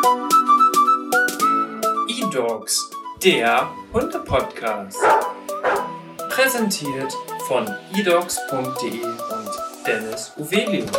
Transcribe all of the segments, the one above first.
eDogs, der Hunde-Podcast. Präsentiert von edogs.de und Dennis Uvelius.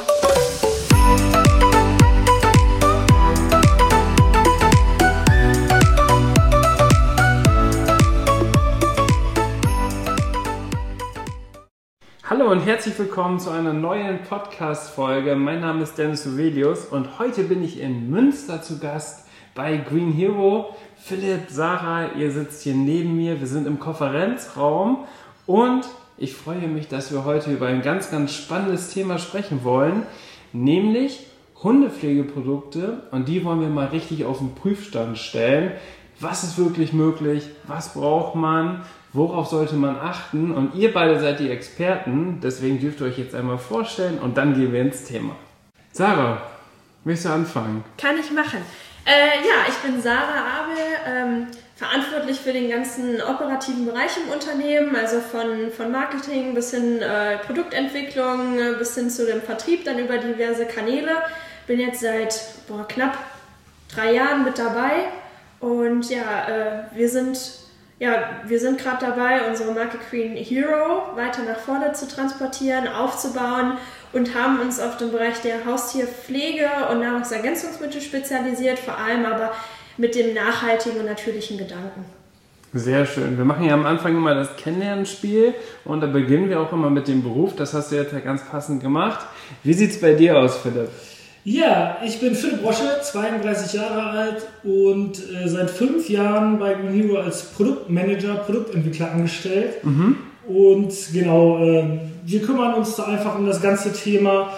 Hallo und herzlich willkommen zu einer neuen Podcast-Folge. Mein Name ist Dennis Uvelius und heute bin ich in Münster zu Gast bei Green Hero. Philipp, Sarah, ihr sitzt hier neben mir. Wir sind im Konferenzraum und ich freue mich, dass wir heute über ein ganz, ganz spannendes Thema sprechen wollen, nämlich Hundepflegeprodukte, und die wollen wir mal richtig auf den Prüfstand stellen. Was ist wirklich möglich? Was braucht man? Worauf sollte man achten? Und ihr beide seid die Experten, deswegen dürft ihr euch jetzt einmal vorstellen und dann gehen wir ins Thema. Sarah, willst du anfangen? Kann ich machen. Ja, ich bin Sarah Abel, verantwortlich für den ganzen operativen Bereich im Unternehmen, also von Marketing bis hin Produktentwicklung bis hin zu dem Vertrieb, dann über diverse Kanäle. Bin jetzt seit knapp 3 Jahren mit dabei und ja, wir sind gerade dabei, unsere Marke Green Hero weiter nach vorne zu transportieren, aufzubauen und haben uns auf den Bereich der Haustierpflege und Nahrungsergänzungsmittel spezialisiert, vor allem aber mit dem nachhaltigen und natürlichen Gedanken. Sehr schön. Wir machen ja am Anfang immer das Kennenlernspiel und da beginnen wir auch immer mit dem Beruf. Das hast du jetzt ja ganz passend gemacht. Wie sieht es bei dir aus, Philipp? Ja, ich bin Philipp Rosche, 32 Jahre alt und seit 5 Jahren bei Green Hero als Produktmanager, Produktentwickler angestellt. Und genau, wir kümmern uns da einfach um das ganze Thema.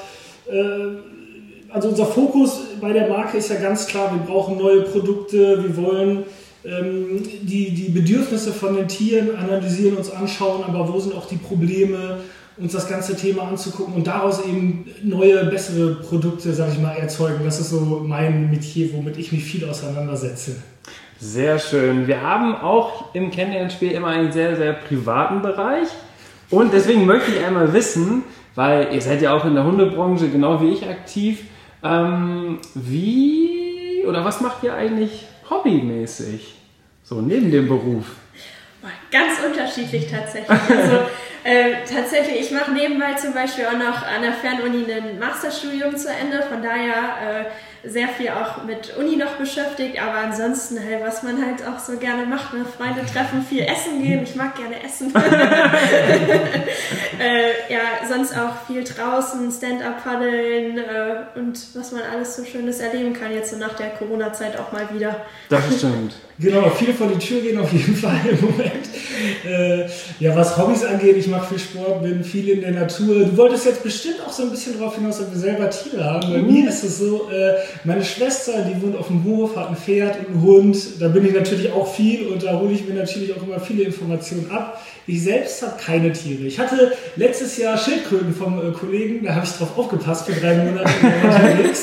Also unser Fokus bei der Marke ist ja ganz klar, wir brauchen neue Produkte, wir wollen die Bedürfnisse von den Tieren analysieren, uns anschauen, aber wo sind auch die Probleme, uns das ganze Thema anzugucken und daraus eben neue, bessere Produkte, sag ich mal, erzeugen. Das ist so mein Metier, womit ich mich viel auseinandersetze. Sehr schön. Wir haben auch im Kennenlernspiel immer einen sehr, sehr privaten Bereich. Und deswegen möchte ich einmal wissen, weil ihr seid ja auch in der Hundebranche genau wie ich aktiv, was macht ihr eigentlich hobbymäßig? So neben dem Beruf? Ganz unterschiedlich tatsächlich. Also tatsächlich, ich mache nebenbei zum Beispiel auch noch an der Fernuni ein Masterstudium zu Ende, von daher sehr viel auch mit Uni noch beschäftigt, aber ansonsten was man halt auch so gerne macht, ne? Freunde treffen, viel essen gehen, ich mag gerne essen. Ja, sonst auch viel draußen, Stand-up paddeln und was man alles so Schönes erleben kann, jetzt so nach der Corona-Zeit auch mal wieder. Das stimmt. Genau, viel vor die Tür gehen auf jeden Fall im Moment. Ja, was Hobbys angeht, ich mache viel Sport, bin viel in der Natur. Du wolltest jetzt bestimmt auch so ein bisschen darauf hinaus, ob wir selber Tiere haben. Bei mir ist es so, meine Schwester, die wohnt auf dem Hof, hat ein Pferd und einen Hund. Da bin ich natürlich auch viel und da hole ich mir natürlich auch immer viele Informationen ab. Ich selbst habe keine Tiere. Ich hatte letztes Jahr Schildkröten vom Kollegen, da habe ich drauf aufgepasst für 3 Monate unterwegs.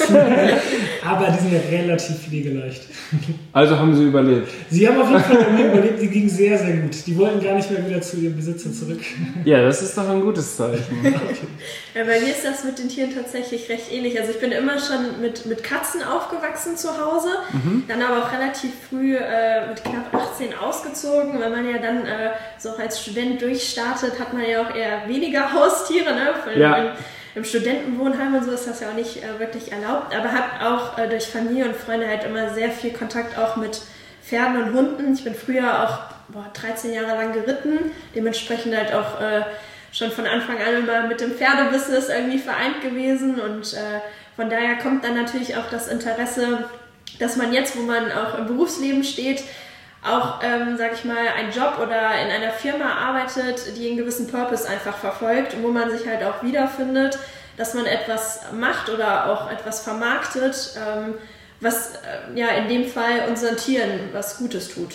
Aber die sind ja relativ pflegeleicht. Also haben sie überlebt? Sie haben auf jeden Fall bei mir überlebt, die ging sehr, sehr gut. Die wollten gar nicht mehr wieder zu ihrem Besitzer zurück. Ja, das ist doch ein gutes Zeichen. Ja, bei mir ist das mit den Tieren tatsächlich recht ähnlich. Also ich bin immer schon mit Katzen aufgewachsen zu Hause, dann aber auch relativ früh mit knapp 18 ausgezogen. Wenn man ja dann so auch als Student durchstartet, hat man ja auch eher weniger Haustiere, ne? Ja. Im Studentenwohnheim und so ist das ja auch nicht wirklich erlaubt, aber habe auch durch Familie und Freunde halt immer sehr viel Kontakt auch mit Pferden und Hunden. Ich bin früher auch 13 Jahre lang geritten, dementsprechend halt auch schon von Anfang an immer mit dem Pferdebusiness irgendwie vereint gewesen und von daher kommt dann natürlich auch das Interesse, dass man jetzt, wo man auch im Berufsleben steht, auch, sag ich mal, einen Job oder in einer Firma arbeitet, die einen gewissen Purpose einfach verfolgt und wo man sich halt auch wiederfindet, dass man etwas macht oder auch etwas vermarktet, was ja in dem Fall unseren Tieren was Gutes tut.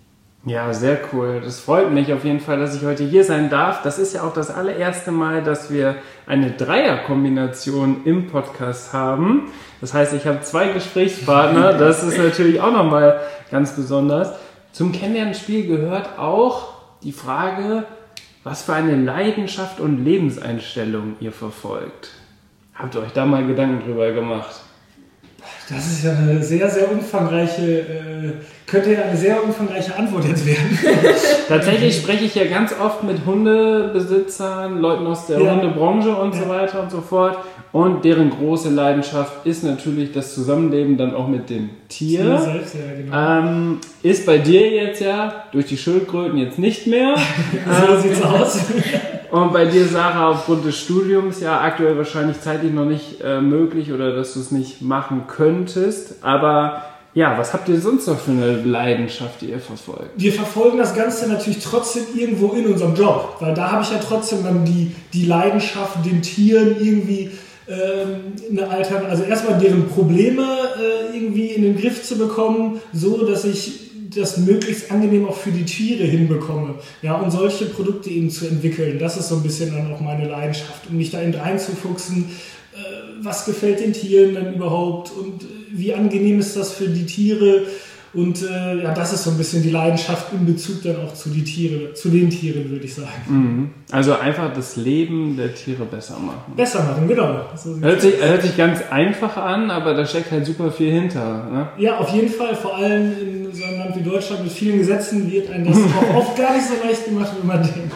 Ja, sehr cool. Das freut mich auf jeden Fall, dass ich heute hier sein darf. Das ist ja auch das allererste Mal, dass wir eine Dreierkombination im Podcast haben. Das heißt, ich habe 2 Gesprächspartner. Das ist natürlich auch nochmal ganz besonders. Zum Kennenlernspiel gehört auch die Frage, was für eine Leidenschaft und Lebenseinstellung ihr verfolgt. Habt ihr euch da mal Gedanken drüber gemacht? Das ist ja eine sehr, sehr umfangreiche, könnte ja eine sehr umfangreiche Antwort jetzt werden. Tatsächlich spreche ich ja ganz oft mit Hundebesitzern, Leuten aus der Hundebranche und so weiter und so fort. Und deren große Leidenschaft ist natürlich das Zusammenleben dann auch mit dem Tier. Selbst, ja, genau. Ist bei dir jetzt ja durch die Schildkröten jetzt nicht mehr. So sieht's aus. Und bei dir, Sarah, aufgrund des Studiums ja aktuell wahrscheinlich zeitlich noch nicht möglich oder dass du es nicht machen könntest. Aber ja, was habt ihr sonst noch für eine Leidenschaft, die ihr verfolgt? Wir verfolgen das Ganze natürlich trotzdem irgendwo in unserem Job, weil da habe ich ja trotzdem dann die Leidenschaft, den Tieren irgendwie eine Alternative, also erstmal deren Probleme irgendwie in den Griff zu bekommen, so dass ich das möglichst angenehm auch für die Tiere hinbekomme. Ja, und solche Produkte eben zu entwickeln, das ist so ein bisschen dann auch meine Leidenschaft, um mich da eben reinzufuchsen, was gefällt den Tieren dann überhaupt und wie angenehm ist das für die Tiere. Und ja, das ist so ein bisschen die Leidenschaft in Bezug dann auch zu den Tieren, würde ich sagen. Also einfach das Leben der Tiere besser machen. Besser machen, genau. So hört sich ganz einfach an, aber da steckt halt super viel hinter. Ne? Ja, auf jeden Fall. Vor allem in so einem Land wie Deutschland mit vielen Gesetzen wird einem das auch oft gar nicht so leicht gemacht, wie man denkt.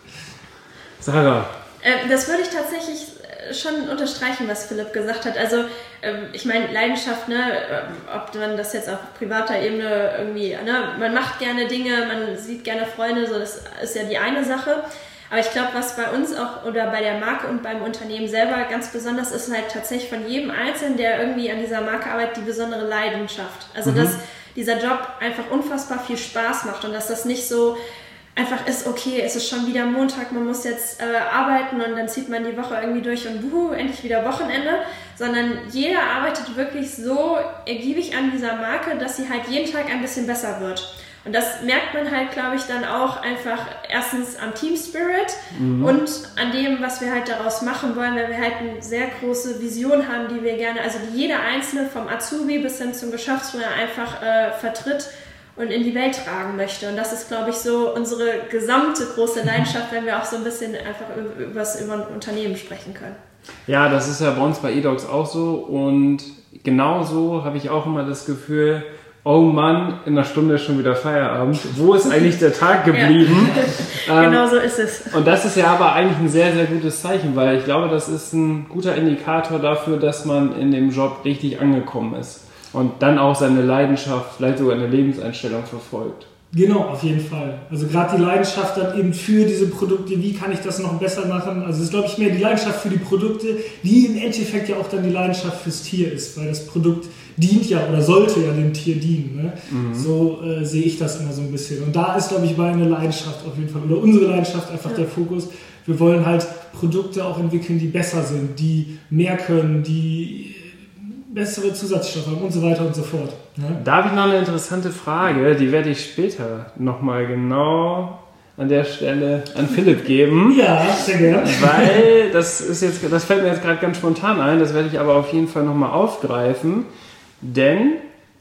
Sarah. Das würde ich tatsächlich schon unterstreichen, was Philipp gesagt hat. Also ich meine, Leidenschaft, ne, ob man das jetzt auf privater Ebene irgendwie, ne, man macht gerne Dinge, man sieht gerne Freunde, so, das ist ja die eine Sache. Aber ich glaube, was bei uns auch oder bei der Marke und beim Unternehmen selber ganz besonders ist, halt tatsächlich von jedem Einzelnen, der irgendwie an dieser Marke arbeitet, die besondere Leidenschaft. Also dass dieser Job einfach unfassbar viel Spaß macht und dass das nicht so einfach ist, okay, es ist schon wieder Montag, man muss jetzt arbeiten und dann zieht man die Woche irgendwie durch und endlich wieder Wochenende, sondern jeder arbeitet wirklich so ergiebig an dieser Marke, dass sie halt jeden Tag ein bisschen besser wird. Und das merkt man halt, glaube ich, dann auch einfach erstens am Team Spirit und an dem, was wir halt daraus machen wollen, weil wir halt eine sehr große Vision haben, die wir gerne, also die jeder Einzelne vom Azubi bis hin zum Geschäftsführer einfach vertritt und in die Welt tragen möchte. Und das ist, glaube ich, so unsere gesamte große Leidenschaft, wenn wir auch so ein bisschen einfach über ein Unternehmen sprechen können. Ja, das ist ja bei uns bei eDogs auch so. Und genauso habe ich auch immer das Gefühl, oh Mann, in einer Stunde ist schon wieder Feierabend. Wo ist eigentlich der Tag geblieben? Ja. Genau so ist es. Und das ist ja aber eigentlich ein sehr, sehr gutes Zeichen, weil ich glaube, das ist ein guter Indikator dafür, dass man in dem Job richtig angekommen ist. Und dann auch seine Leidenschaft, vielleicht sogar eine Lebenseinstellung verfolgt. Genau, auf jeden Fall. Also gerade die Leidenschaft dann eben für diese Produkte, wie kann ich das noch besser machen? Also es ist, glaube ich, mehr die Leidenschaft für die Produkte, die im Endeffekt ja auch dann die Leidenschaft fürs Tier ist, weil das Produkt dient ja oder sollte ja dem Tier dienen. Ne? So sehe ich das immer so ein bisschen. Und da ist, glaube ich, meine Leidenschaft auf jeden Fall, oder unsere Leidenschaft einfach der Fokus. Wir wollen halt Produkte auch entwickeln, die besser sind, die mehr können, die bessere Zusatzstoffe haben und so weiter und so fort. Ne? Da habe ich noch eine interessante Frage, die werde ich später nochmal genau an der Stelle an Philipp geben. Ja, sehr gerne. Weil das fällt mir jetzt gerade ganz spontan ein, das werde ich aber auf jeden Fall nochmal aufgreifen, denn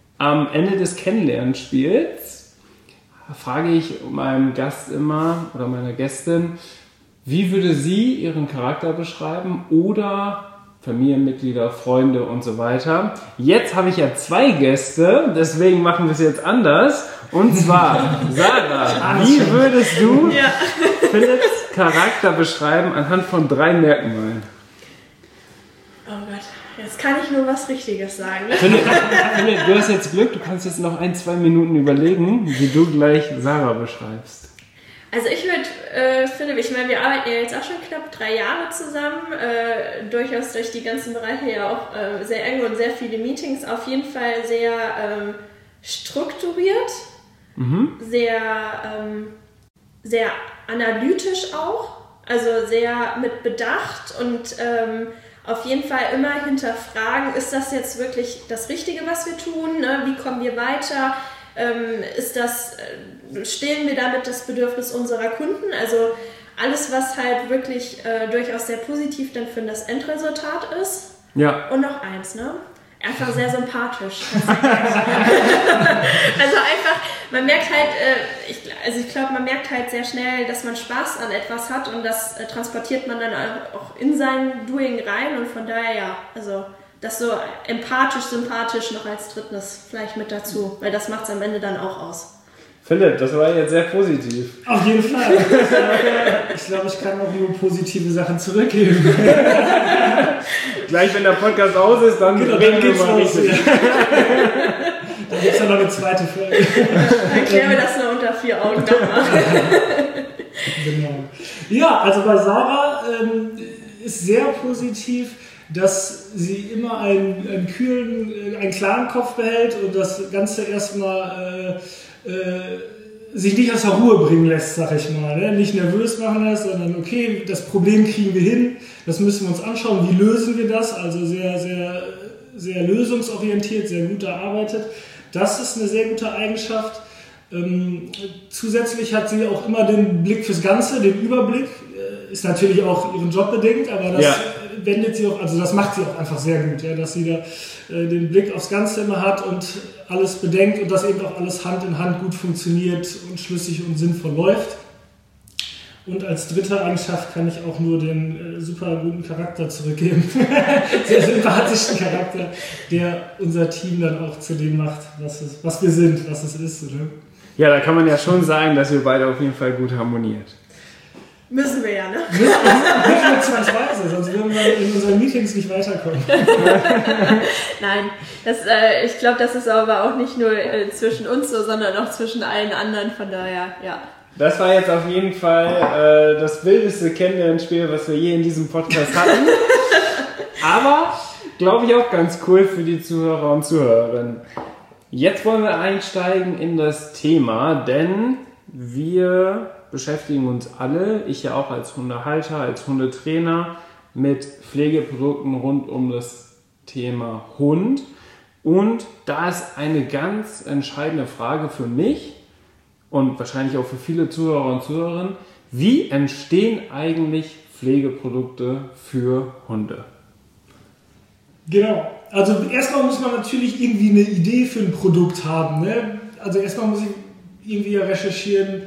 am Ende des Kennenlernspiels frage ich meinem Gast immer oder meiner Gästin, wie würde sie ihren Charakter beschreiben oder Familienmitglieder, Freunde und so weiter. Jetzt habe ich ja 2 Gäste, deswegen machen wir es jetzt anders. Und zwar, Sarah, wie würdest du Philipps Charakter beschreiben anhand von 3 Merkmalen? Oh Gott, jetzt kann ich nur was Richtiges sagen. Philipp, du hast jetzt Glück, du kannst jetzt noch 1-2 Minuten überlegen, wie du gleich Sarah beschreibst. Also ich würde, Philipp, ich meine, wir arbeiten ja jetzt auch schon knapp 3 Jahre zusammen, durchaus durch die ganzen Bereiche ja auch sehr eng und sehr viele Meetings, auf jeden Fall sehr strukturiert, sehr analytisch auch, also sehr mit Bedacht und auf jeden Fall immer hinterfragen, ist das jetzt wirklich das Richtige, was wir tun, ne? Wie kommen wir weiter? Stillen wir damit das Bedürfnis unserer Kunden? Also alles, was halt wirklich durchaus sehr positiv dann für das Endresultat ist. Ja. Und noch eins, ne? Einfach sehr sympathisch. Also einfach, man merkt halt, ich glaube, man merkt halt sehr schnell, dass man Spaß an etwas hat und das transportiert man dann auch in sein Doing rein und von daher ja, also das so empathisch, sympathisch noch als drittes vielleicht mit dazu, weil das macht es am Ende dann auch aus. Philipp, das war jetzt sehr positiv. Auf jeden Fall. Ich glaube, ich kann auch nur positive Sachen zurückgeben. Gleich, wenn der Podcast aus ist, dann Genau, dann geht's los. Dann gibt es ja noch eine zweite Folge. Dann klären wir das nur unter 4 Augen nochmal. Genau. Ja, also bei Sarah ist sehr positiv, dass sie immer einen kühlen, einen klaren Kopf behält und das Ganze erstmal sich nicht aus der Ruhe bringen lässt, sag ich mal. Ne? Nicht nervös machen lässt, sondern okay, das Problem kriegen wir hin, das müssen wir uns anschauen, wie lösen wir das? Also sehr, sehr, sehr lösungsorientiert, sehr gut erarbeitet. Das ist eine sehr gute Eigenschaft. Zusätzlich hat sie auch immer den Blick fürs Ganze, den Überblick. Ist natürlich auch ihren Job bedingt, aber das wendet sie auch, also das macht sie auch einfach sehr gut, ja, dass sie da den Blick aufs Ganze immer hat und alles bedenkt und dass eben auch alles Hand in Hand gut funktioniert und schlüssig und sinnvoll läuft. Und als dritte Eigenschaft kann ich auch nur den super guten Charakter zurückgeben. Sehr sympathischen Charakter, der unser Team dann auch zu dem macht, was wir sind, was es ist. Oder? Ja, da kann man ja schon sagen, dass ihr beide auf jeden Fall gut harmoniert. Müssen wir ja, ne? Müssen wir zwangsweise, sonst würden wir in unseren Meetings nicht weiterkommen. Nein, ich glaube, das ist aber auch nicht nur zwischen uns so, sondern auch zwischen allen anderen, von daher, ja. Das war jetzt auf jeden Fall das wildeste Kennenlernspiel, was wir je in diesem Podcast hatten. Aber, glaube ich, auch ganz cool für die Zuhörer und Zuhörerinnen. Jetzt wollen wir einsteigen in das Thema, denn wir beschäftigen uns alle, ich ja auch als Hundehalter, als Hundetrainer, mit Pflegeprodukten rund um das Thema Hund. Und da ist eine ganz entscheidende Frage für mich und wahrscheinlich auch für viele Zuhörer und Zuhörerinnen: Wie entstehen eigentlich Pflegeprodukte für Hunde? Genau. Also erstmal muss man natürlich irgendwie eine Idee für ein Produkt haben. Ne? Also erstmal muss ich irgendwie recherchieren,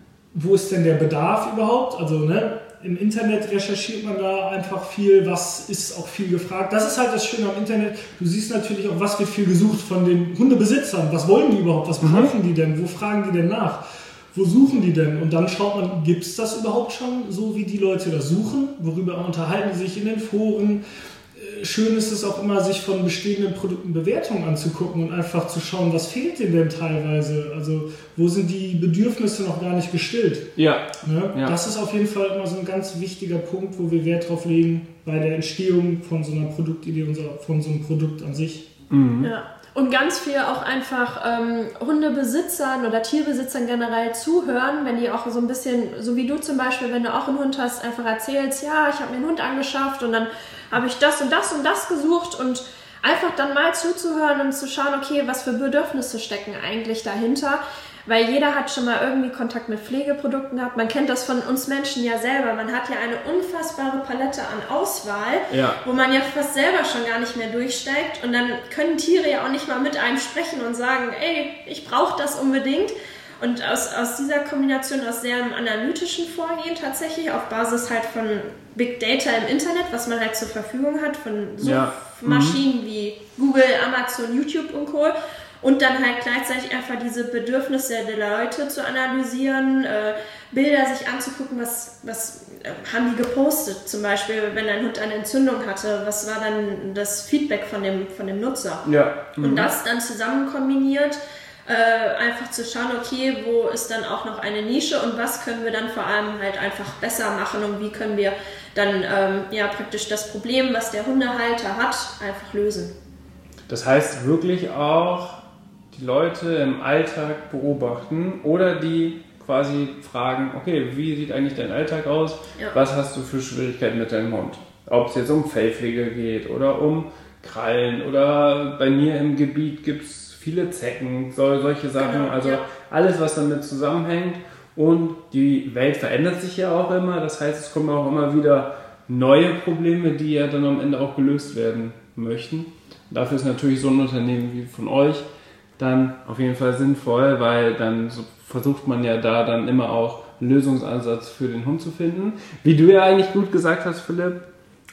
wo ist denn der Bedarf überhaupt? Also ne, im Internet recherchiert man da einfach viel, was ist auch viel gefragt. Das ist halt das Schöne am Internet. Du siehst natürlich auch, was wird viel gesucht von den Hundebesitzern. Was wollen die überhaupt? Was brauchen die denn? Wo fragen die denn nach? Wo suchen die denn? Und dann schaut man, gibt es das überhaupt schon, so wie die Leute das suchen? Worüber unterhalten sie sich in den Foren? Schön ist es auch immer, sich von bestehenden Produkten Bewertungen anzugucken und einfach zu schauen, was fehlt denen denn teilweise? Also wo sind die Bedürfnisse noch gar nicht gestillt? Ja. Ne? Ja. Das ist auf jeden Fall immer so ein ganz wichtiger Punkt, wo wir Wert drauf legen bei der Entstehung von so einer Produktidee und von so einem Produkt an sich. Mhm. Ja. Und ganz viel auch einfach Hundebesitzern oder Tierbesitzern generell zuhören, wenn die auch so ein bisschen, so wie du zum Beispiel, wenn du auch einen Hund hast, einfach erzählst, ja, ich habe mir einen Hund angeschafft und dann habe ich das und das und das gesucht und einfach dann mal zuzuhören und zu schauen, okay, was für Bedürfnisse stecken eigentlich dahinter, weil jeder hat schon mal irgendwie Kontakt mit Pflegeprodukten gehabt. Man kennt das von uns Menschen ja selber. Man hat ja eine unfassbare Palette an Auswahl, wo man ja fast selber schon gar nicht mehr durchsteigt. Und dann können Tiere ja auch nicht mal mit einem sprechen und sagen, ey, ich brauche das unbedingt. Und aus dieser Kombination, aus sehr einem analytischen Vorgehen tatsächlich, auf Basis halt von Big Data im Internet, was man halt zur Verfügung hat, von Suchmaschinen wie Google, Amazon, YouTube und Co., und dann halt gleichzeitig einfach diese Bedürfnisse der Leute zu analysieren, Bilder sich anzugucken, was haben die gepostet, zum Beispiel, wenn ein Hund eine Entzündung hatte, was war dann das Feedback von dem Nutzer. Ja. Und das dann zusammen kombiniert, einfach zu schauen, okay, wo ist dann auch noch eine Nische und was können wir dann vor allem halt einfach besser machen und wie können wir dann praktisch das Problem, was der Hundehalter hat, einfach lösen. Das heißt wirklich auch die Leute im Alltag beobachten oder die quasi fragen, okay, wie sieht eigentlich dein Alltag aus? Ja. Was hast du für Schwierigkeiten mit deinem Hund? Ob es jetzt um Fellpflege geht oder um Krallen oder bei mir im Gebiet gibt es viele Zecken, solche Sachen. Genau, also alles, was damit zusammenhängt. Und die Welt verändert sich ja auch immer. Das heißt, es kommen auch immer wieder neue Probleme, die ja dann am Ende auch gelöst werden möchten. Dafür ist natürlich so ein Unternehmen wie von euch dann auf jeden Fall sinnvoll, weil dann versucht man ja da dann immer auch einen Lösungsansatz für den Hund zu finden. Wie du ja eigentlich gut gesagt hast, Philipp,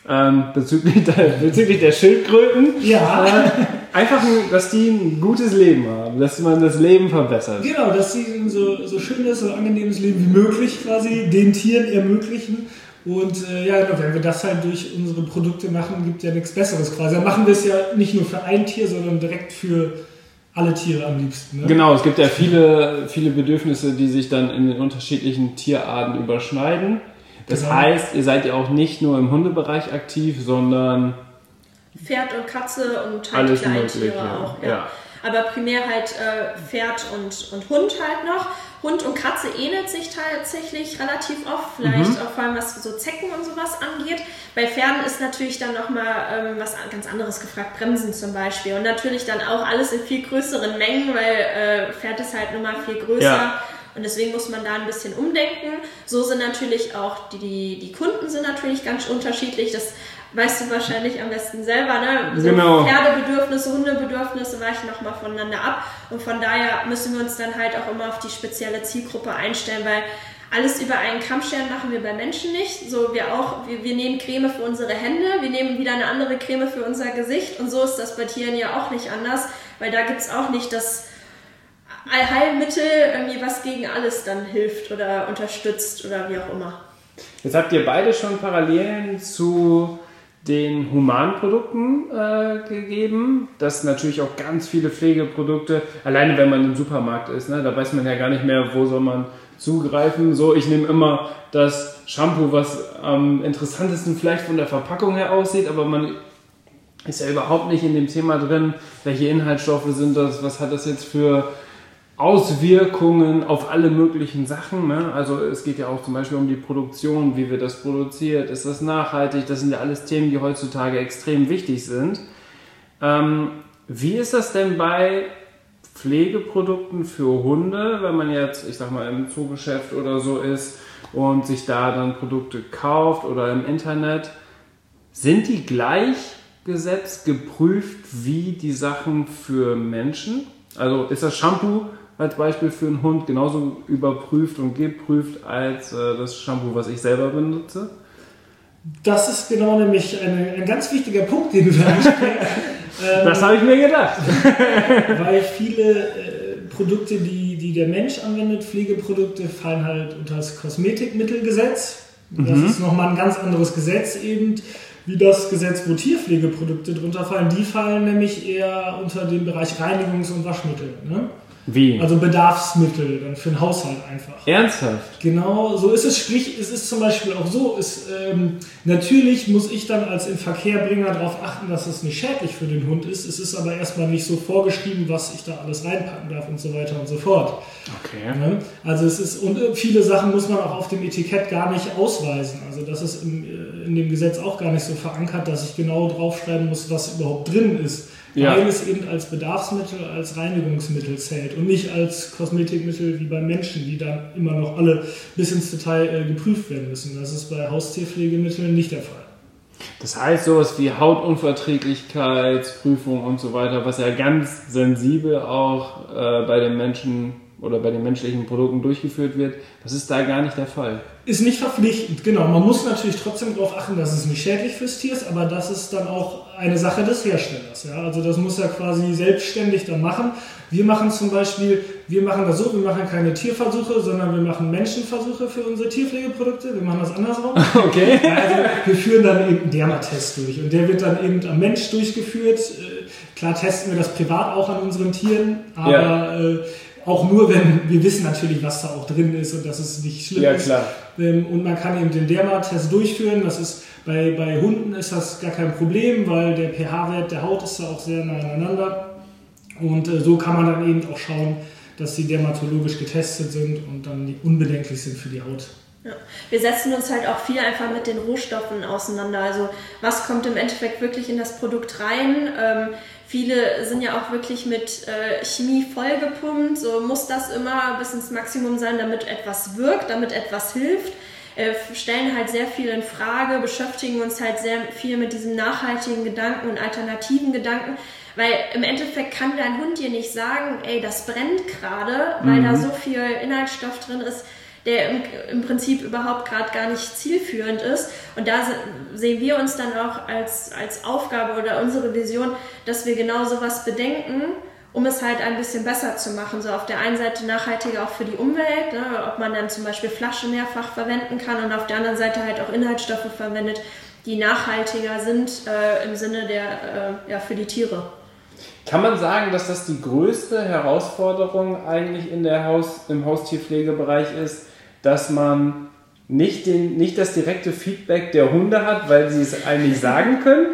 bezüglich der Schildkröten. Ja. Einfach, dass die ein gutes Leben haben, dass man das Leben verbessert. Genau, dass sie ein so schönes, so angenehmes Leben wie möglich quasi den Tieren ermöglichen. Und wenn wir das halt durch unsere Produkte machen, gibt ja nichts Besseres quasi. Dann machen wir es ja nicht nur für ein Tier, sondern direkt für alle Tiere am liebsten. Ne? Genau, es gibt ja viele Bedürfnisse, die sich dann in den unterschiedlichen Tierarten überschneiden. Das heißt, ihr seid ja auch nicht nur im Hundebereich aktiv, sondern Pferd und Katze und halt alles Kleintiere Mögliche. auch. Ja. Aber primär halt Pferd und Hund halt noch. Hund und Katze ähnelt sich tatsächlich relativ oft, vielleicht auch vor allem was so Zecken und sowas angeht. Bei Pferden ist natürlich dann nochmal was ganz anderes gefragt, Bremsen zum Beispiel. Und natürlich dann auch alles in viel größeren Mengen, weil Pferd ist halt nun mal viel größer. Ja. Und deswegen muss man da ein bisschen umdenken. So sind natürlich auch die Kunden sind natürlich ganz unterschiedlich. Das weißt du wahrscheinlich am besten selber, ne? So genau. Pferdebedürfnisse, Hundebedürfnisse weichen nochmal voneinander ab. Und von daher müssen wir uns dann halt auch immer auf die spezielle Zielgruppe einstellen, weil alles über einen Kamm scheren machen wir bei Menschen nicht. So wir nehmen Creme für unsere Hände, wir nehmen wieder eine andere Creme für unser Gesicht. Und so ist das bei Tieren ja auch nicht anders, weil da gibt es auch nicht das Allheilmittel, irgendwie was gegen alles dann hilft oder unterstützt oder wie auch immer. Jetzt habt ihr beide schon Parallelen zu den Humanprodukten gegeben. Das sind natürlich auch ganz viele Pflegeprodukte. Alleine wenn man im Supermarkt ist, ne, da weiß man ja gar nicht mehr, wo soll man zugreifen. So, ich nehme immer das Shampoo, was am interessantesten vielleicht von der Verpackung her aussieht, aber man ist ja überhaupt nicht in dem Thema drin, welche Inhaltsstoffe sind das, was hat das jetzt für Auswirkungen auf alle möglichen Sachen. Ne? Also es geht ja auch zum Beispiel um die Produktion, wie wird das produziert, ist das nachhaltig, das sind ja alles Themen, die heutzutage extrem wichtig sind. Wie ist das denn bei Pflegeprodukten für Hunde, wenn man jetzt, ich sag mal, im Zoogeschäft oder so ist und sich da dann Produkte kauft oder im Internet? Sind die gleich gesetzgeprüft wie die Sachen für Menschen? Also ist das Shampoo als Beispiel für einen Hund genauso überprüft und geprüft als das Shampoo, was ich selber benutze? Das ist genau nämlich ein ganz wichtiger Punkt, den du da ansprichst. Das habe ich mir gedacht. Weil viele Produkte, die der Mensch anwendet, Pflegeprodukte, fallen halt unter das Kosmetikmittelgesetz. Das ist nochmal ein ganz anderes Gesetz eben, wie das Gesetz, wo Tierpflegeprodukte drunter fallen. Die fallen nämlich eher unter den Bereich Reinigungs- und Waschmittel. Ne? Wie? Also Bedarfsmittel, dann für den Haushalt einfach. Ernsthaft? Genau, so ist es. Sprich, es ist zum Beispiel auch so, natürlich muss ich dann als Inverkehrbringer darauf achten, dass es nicht schädlich für den Hund ist. Es ist aber erstmal nicht so vorgeschrieben, was ich da alles reinpacken darf und so weiter und so fort. Okay. Ne? Also und viele Sachen muss man auch auf dem Etikett gar nicht ausweisen. Also das ist in dem Gesetz auch gar nicht so verankert, dass ich genau draufschreiben muss, was überhaupt drin ist. Ja. Weil es eben als Bedarfsmittel, als Reinigungsmittel zählt und nicht als Kosmetikmittel wie bei Menschen, die dann immer noch alle bis ins Detail geprüft werden müssen. Das ist bei Haustierpflegemitteln nicht der Fall. Das heißt, sowas wie Hautunverträglichkeitsprüfung und so weiter, was ja ganz sensibel auch bei den Menschen oder bei den menschlichen Produkten durchgeführt wird, das ist da gar nicht der Fall. Ist nicht verpflichtend, genau. Man muss natürlich trotzdem darauf achten, dass es nicht schädlich fürs Tier ist, aber das ist dann auch eine Sache des Herstellers. Ja? Also das muss er quasi selbstständig dann machen. Wir machen zum Beispiel, wir machen keine Tierversuche, sondern wir machen Menschenversuche für unsere Tierpflegeprodukte. Wir machen das andersrum. Okay. Also wir führen dann eben einen Dermatest durch und der wird dann eben am Mensch durchgeführt. Klar testen wir das privat auch an unseren Tieren, aber auch nur, wenn wir wissen natürlich, was da auch drin ist und dass es nicht schlimm ist. Klar. Und man kann eben den Dermatest durchführen. Das ist bei Hunden ist das gar kein Problem, weil der pH-Wert der Haut ist da auch sehr nah aneinander. Und so kann man dann eben auch schauen, dass die dermatologisch getestet sind und dann unbedenklich sind für die Haut. Ja. Wir setzen uns halt auch viel einfach mit den Rohstoffen auseinander. Also was kommt im Endeffekt wirklich in das Produkt rein? Viele sind ja auch wirklich mit Chemie vollgepumpt. So muss das immer bis ins Maximum sein, damit etwas wirkt, damit etwas hilft. Stellen halt sehr viel in Frage, beschäftigen uns halt sehr viel mit diesem nachhaltigen Gedanken und alternativen Gedanken. Weil im Endeffekt kann dein Hund dir nicht sagen, ey, das brennt gerade, weil da so viel Inhaltsstoff drin ist. der im Prinzip überhaupt gerade gar nicht zielführend ist. Und da sehen wir uns dann auch als Aufgabe oder unsere Vision, dass wir genau sowas bedenken, um es halt ein bisschen besser zu machen. So auf der einen Seite nachhaltiger auch für die Umwelt, ne, ob man dann zum Beispiel Flaschen mehrfach verwenden kann und auf der anderen Seite halt auch Inhaltsstoffe verwendet, die nachhaltiger sind im Sinne der für die Tiere. Kann man sagen, dass das die größte Herausforderung eigentlich im Haustierpflegebereich ist, dass man nicht das direkte Feedback der Hunde hat, weil sie es eigentlich sagen können?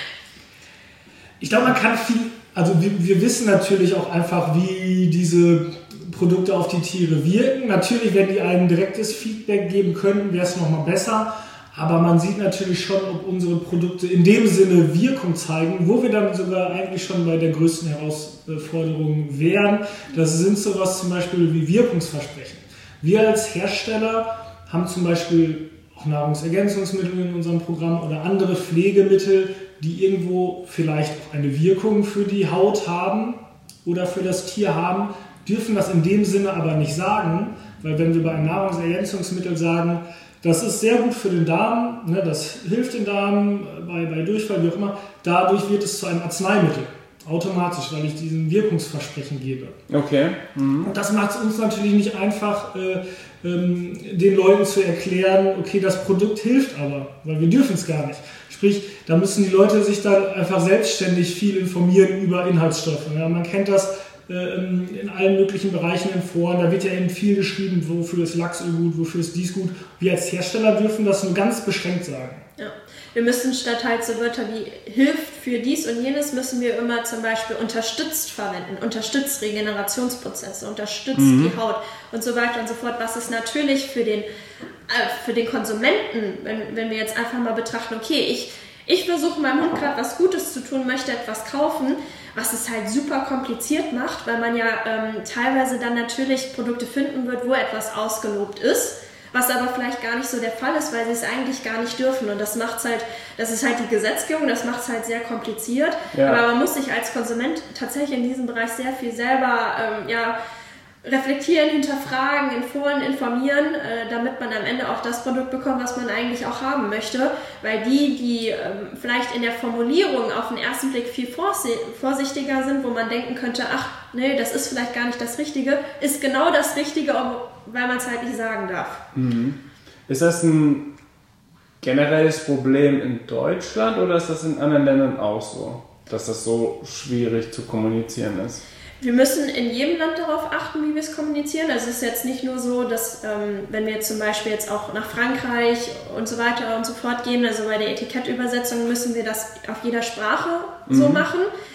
Ich glaube, man kann viel, also wir wissen natürlich auch einfach, wie diese Produkte auf die Tiere wirken. Natürlich, wenn die ein direktes Feedback geben könnten, wäre es nochmal besser. Aber man sieht natürlich schon, ob unsere Produkte in dem Sinne Wirkung zeigen, wo wir dann sogar eigentlich schon bei der größten Herausforderung wären. Das sind sowas zum Beispiel wie Wirkungsversprechen. Wir als Hersteller haben zum Beispiel auch Nahrungsergänzungsmittel in unserem Programm oder andere Pflegemittel, die irgendwo vielleicht auch eine Wirkung für die Haut haben oder für das Tier haben, dürfen das in dem Sinne aber nicht sagen, weil wenn wir bei einem Nahrungsergänzungsmittel sagen, das ist sehr gut für den Darm, ne, das hilft den Darm bei Durchfall, wie auch immer. Dadurch wird es zu einem Arzneimittel, automatisch, weil ich diesen Wirkungsversprechen gebe. Okay. Mhm. Und das macht es uns natürlich nicht einfach, den Leuten zu erklären, okay, das Produkt hilft aber, weil wir dürfen es gar nicht. Sprich, da müssen die Leute sich dann einfach selbstständig viel informieren über Inhaltsstoffe. Ja, man kennt das in allen möglichen Bereichen in Foren, da wird ja eben viel geschrieben, wofür ist Lachsöl gut, wofür ist dies gut. Wir als Hersteller dürfen das nur ganz beschränkt sagen. Ja. Wir müssen statt halt so Wörter wie hilft für dies und jenes, müssen wir immer zum Beispiel unterstützt verwenden, unterstützt Regenerationsprozesse, unterstützt die Haut und so weiter und so fort, was ist natürlich für den Konsumenten, wenn wir jetzt einfach mal betrachten, okay, ich versuche meinem Hund gerade was Gutes zu tun, möchte etwas kaufen, was es halt super kompliziert macht, weil man ja teilweise dann natürlich Produkte finden wird, wo etwas ausgelobt ist, was aber vielleicht gar nicht so der Fall ist, weil sie es eigentlich gar nicht dürfen. Und das macht's halt, das ist halt die Gesetzgebung, das macht es halt sehr kompliziert. Ja. Aber man muss sich als Konsument tatsächlich in diesem Bereich sehr viel selber reflektieren, hinterfragen, in Foren informieren, damit man am Ende auch das Produkt bekommt, was man eigentlich auch haben möchte. Weil die vielleicht in der Formulierung auf den ersten Blick viel vorsichtiger sind, wo man denken könnte, ach nee, das ist vielleicht gar nicht das Richtige, ist genau das Richtige, weil man es halt nicht sagen darf. Mhm. Ist das ein generelles Problem in Deutschland oder ist das in anderen Ländern auch so, dass das so schwierig zu kommunizieren ist? Wir müssen in jedem Land darauf achten, wie wir es kommunizieren. Also es ist jetzt nicht nur so, dass wenn wir zum Beispiel jetzt auch nach Frankreich und so weiter und so fort gehen, also bei der Etikettübersetzung müssen wir das auf jeder Sprache so machen.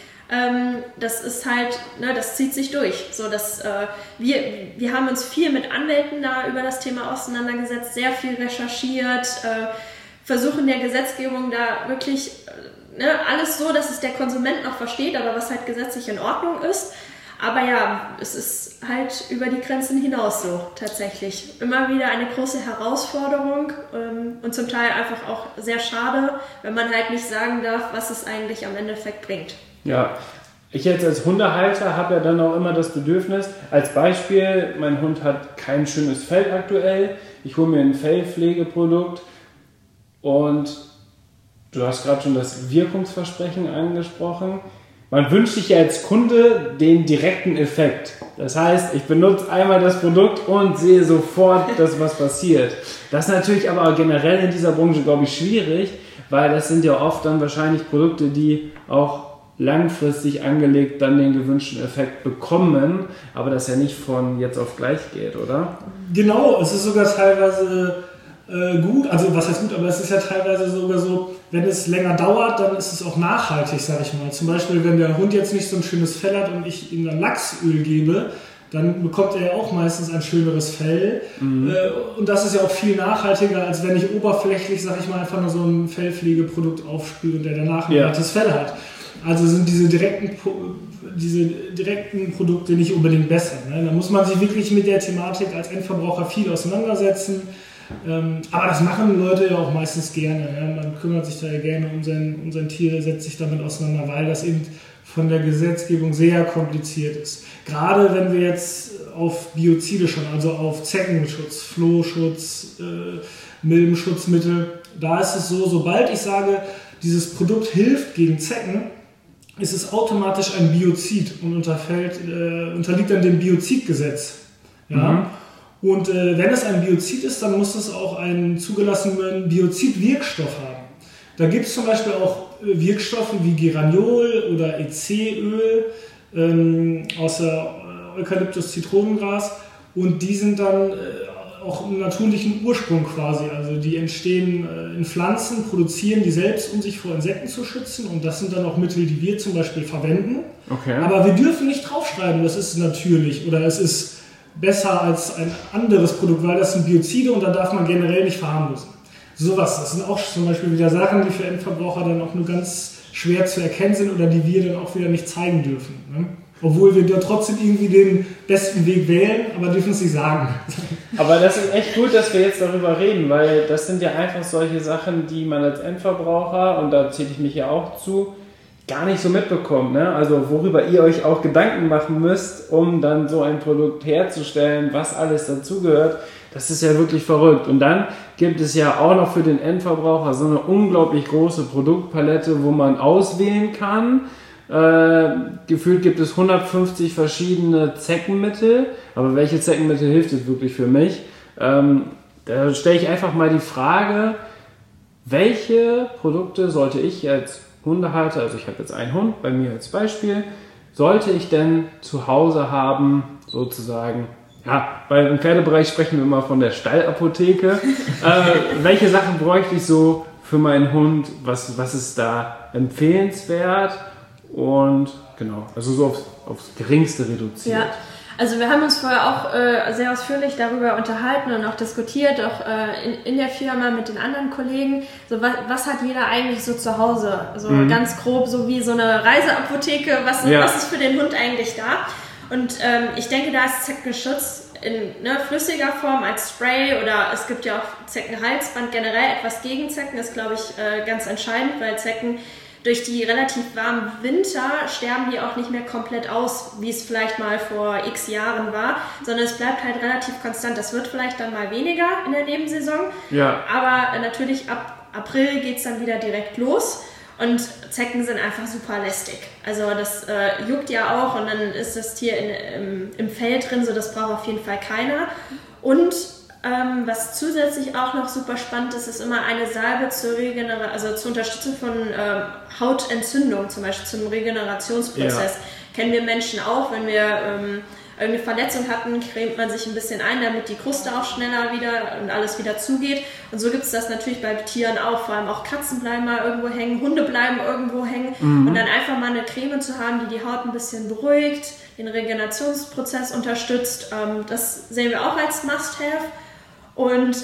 Das ist halt, ne, das zieht sich durch. So, dass, wir haben uns viel mit Anwälten da über das Thema auseinandergesetzt, sehr viel recherchiert, versuchen der Gesetzgebung da wirklich alles so, dass es der Konsument noch versteht, aber was halt gesetzlich in Ordnung ist. Aber ja, es ist halt über die Grenzen hinaus so, tatsächlich. Immer wieder eine große Herausforderung und zum Teil einfach auch sehr schade, wenn man halt nicht sagen darf, was es eigentlich am Endeffekt bringt. Ja, ich jetzt als Hundehalter habe ja dann auch immer das Bedürfnis, als Beispiel, mein Hund hat kein schönes Fell aktuell, ich hole mir ein Fellpflegeprodukt und du hast gerade schon das Wirkungsversprechen angesprochen. Man wünscht sich ja als Kunde den direkten Effekt. Das heißt, ich benutze einmal das Produkt und sehe sofort, dass was passiert. Das ist natürlich aber generell in dieser Branche, glaube ich, schwierig, weil das sind ja oft dann wahrscheinlich Produkte, die auch langfristig angelegt dann den gewünschten Effekt bekommen, aber das ja nicht von jetzt auf gleich geht, oder? Genau, es ist sogar teilweise gut, also was heißt gut, aber es ist ja teilweise sogar so, wenn es länger dauert, dann ist es auch nachhaltig, sage ich mal. Zum Beispiel, wenn der Hund jetzt nicht so ein schönes Fell hat und ich ihm dann Lachsöl gebe, dann bekommt er ja auch meistens ein schöneres Fell. Und das ist ja auch viel nachhaltiger, als wenn ich oberflächlich, sage ich mal, einfach nur so ein Fellpflegeprodukt aufspüle und der danach ein hartes Fell hat. Also sind diese direkten Produkte nicht unbedingt besser. Ne? Da muss man sich wirklich mit der Thematik als Endverbraucher viel auseinandersetzen. Aber das machen Leute ja auch meistens gerne. Ja? Man kümmert sich da ja gerne um sein Tier, setzt sich damit auseinander, weil das eben von der Gesetzgebung sehr kompliziert ist. Gerade wenn wir jetzt auf Biozide schauen, also auf Zeckenschutz, Flohschutz, Milbenschutzmittel, da ist es so, sobald ich sage, dieses Produkt hilft gegen Zecken, ist es automatisch ein Biozid und unterliegt dann dem Biozidgesetz. Ja? Und wenn es ein Biozid ist, dann muss es auch einen zugelassenen Biozidwirkstoff haben. Da gibt es zum Beispiel auch Wirkstoffe wie Geraniol oder EC-Öl außer Eukalyptus-Zitronengras und die sind dann auch im natürlichen Ursprung quasi. Also die entstehen in Pflanzen, produzieren die selbst, um sich vor Insekten zu schützen und das sind dann auch Mittel, die wir zum Beispiel verwenden. Okay. Aber wir dürfen nicht draufschreiben, das ist natürlich oder es ist besser als ein anderes Produkt, weil das sind Biozide und da darf man generell nicht verharmlosen. Sowas, das sind auch zum Beispiel wieder Sachen, die für Endverbraucher dann auch nur ganz schwer zu erkennen sind oder die wir dann auch wieder nicht zeigen dürfen. Ne? Obwohl wir da trotzdem irgendwie den besten Weg wählen, aber dürfen es nicht sagen. Aber das ist echt gut, dass wir jetzt darüber reden, weil das sind ja einfach solche Sachen, die man als Endverbraucher, und da zähle ich mich ja auch zu, gar nicht so mitbekommt. Ne? Also worüber ihr euch auch Gedanken machen müsst, um dann so ein Produkt herzustellen, was alles dazugehört. Das ist ja wirklich verrückt. Und dann gibt es ja auch noch für den Endverbraucher so eine unglaublich große Produktpalette, wo man auswählen kann. Gefühlt gibt es 150 verschiedene Zeckenmittel, aber welche Zeckenmittel hilft es wirklich für mich? Da stelle ich einfach mal die Frage, welche Produkte sollte ich als Hundehalter, also ich habe jetzt einen Hund, bei mir als Beispiel, sollte ich denn zu Hause haben, sozusagen, ja, weil im Pferdebereich sprechen wir immer von der Stallapotheke. Welche Sachen bräuchte ich so für meinen Hund? Was ist da empfehlenswert? Und genau, also so aufs Geringste reduziert. Ja, also wir haben uns vorher auch sehr ausführlich darüber unterhalten und auch diskutiert, auch in der Firma mit den anderen Kollegen. So, was hat jeder eigentlich so zu Hause? So ganz grob, so wie so eine Reiseapotheke, was ist für den Hund eigentlich da? Und ich denke, da ist Zeckenschutz in flüssiger Form als Spray oder es gibt ja auch Zeckenhalsband, generell etwas gegen Zecken ist, glaube ich, ganz entscheidend, weil Zecken durch die relativ warmen Winter sterben die auch nicht mehr komplett aus, wie es vielleicht mal vor x Jahren war, sondern es bleibt halt relativ konstant. Das wird vielleicht dann mal weniger in der Nebensaison, aber natürlich ab April geht es dann wieder direkt los und Zecken sind einfach super lästig. Also das juckt ja auch und dann ist das Tier im Fell drin, so das braucht auf jeden Fall keiner. Und was zusätzlich auch noch super spannend ist, ist immer eine Salbe zur zur Unterstützung von Hautentzündung, zum Beispiel zum Regenerationsprozess. Ja. Kennen wir Menschen auch, wenn wir irgendeine Verletzung hatten, cremt man sich ein bisschen ein, damit die Kruste auch schneller wieder und alles wieder zugeht. Und so gibt es das natürlich bei Tieren auch, vor allem auch Katzen bleiben mal irgendwo hängen, Hunde bleiben irgendwo hängen. Und dann einfach mal eine Creme zu haben, die Haut ein bisschen beruhigt, den Regenerationsprozess unterstützt, das sehen wir auch als Must-Have. Und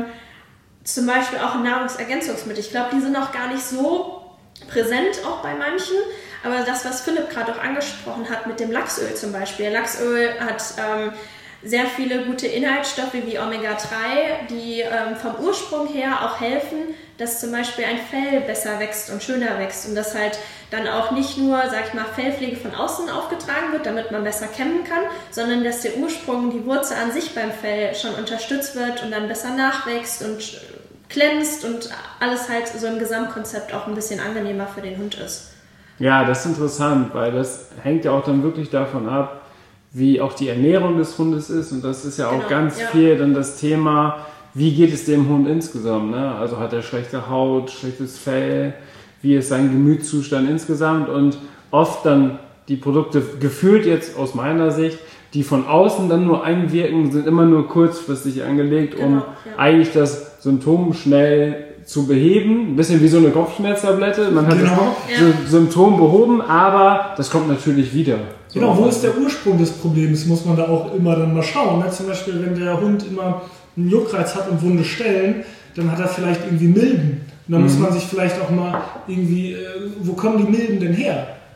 zum Beispiel auch Nahrungsergänzungsmittel. Ich glaube, die sind auch gar nicht so präsent, auch bei manchen. Aber das, was Philipp gerade auch angesprochen hat mit dem Lachsöl zum Beispiel. Lachsöl hat sehr viele gute Inhaltsstoffe wie Omega-3, die vom Ursprung her auch helfen, dass zum Beispiel ein Fell besser wächst und schöner wächst und dass halt dann auch nicht nur, sag ich mal, Fellpflege von außen aufgetragen wird, damit man besser kämmen kann, sondern dass der Ursprung, die Wurzel an sich beim Fell schon unterstützt wird und dann besser nachwächst und glänzt und alles halt so im Gesamtkonzept auch ein bisschen angenehmer für den Hund ist. Ja, das ist interessant, weil das hängt ja auch dann wirklich davon ab, wie auch die Ernährung des Hundes ist und das ist ja auch ganz viel dann das Thema, wie geht es dem Hund insgesamt, ne? Also hat er schlechte Haut, schlechtes Fell, wie ist sein Gemütszustand insgesamt und oft dann die Produkte gefühlt jetzt aus meiner Sicht, die von außen dann nur einwirken, sind immer nur kurzfristig angelegt, um eigentlich das Symptom schnell zu beheben. Ein bisschen wie so eine Kopfschmerztablette. Man hat das Symptom behoben, aber das kommt natürlich wieder. So genau, wo ist der Ursprung des Problems, muss man da auch immer dann mal schauen. Ne? Zum Beispiel, wenn der Hund immer einen Juckreiz hat und wunde Stellen, dann hat er vielleicht irgendwie Milben. Und dann muss man sich vielleicht auch mal irgendwie, wo kommen die Milben denn her?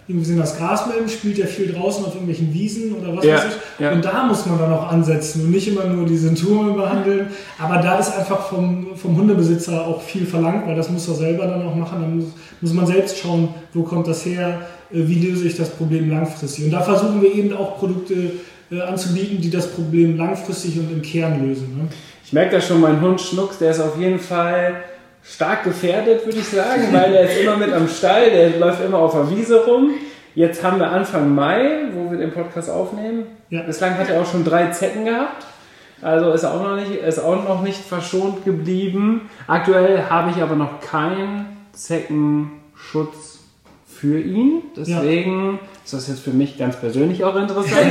irgendwie sind das Grasmilben, spielt der viel draußen auf irgendwelchen Wiesen oder was weiß ich. Ja. Und da muss man dann auch ansetzen und nicht immer nur die Symptome behandeln. Aber da ist einfach vom Hundebesitzer auch viel verlangt, weil das muss er selber dann auch machen. Dann muss man selbst schauen, wo kommt das her, wie löse ich das Problem langfristig. Und da versuchen wir eben auch Produkte anzubieten, die das Problem langfristig und im Kern lösen. Ne? Ich merke da schon, mein Hund Schnucks, der ist auf jeden Fall stark gefährdet, würde ich sagen, weil der ist immer mit am Stall, der läuft immer auf der Wiese rum. Jetzt haben wir Anfang Mai, wo wir den Podcast aufnehmen. Ja. Bislang hat er auch schon 3 Zecken gehabt. Also ist auch noch nicht verschont geblieben. Aktuell habe ich aber noch keinen Zeckenschutz für ihn. Deswegen ist das jetzt für mich ganz persönlich auch interessant.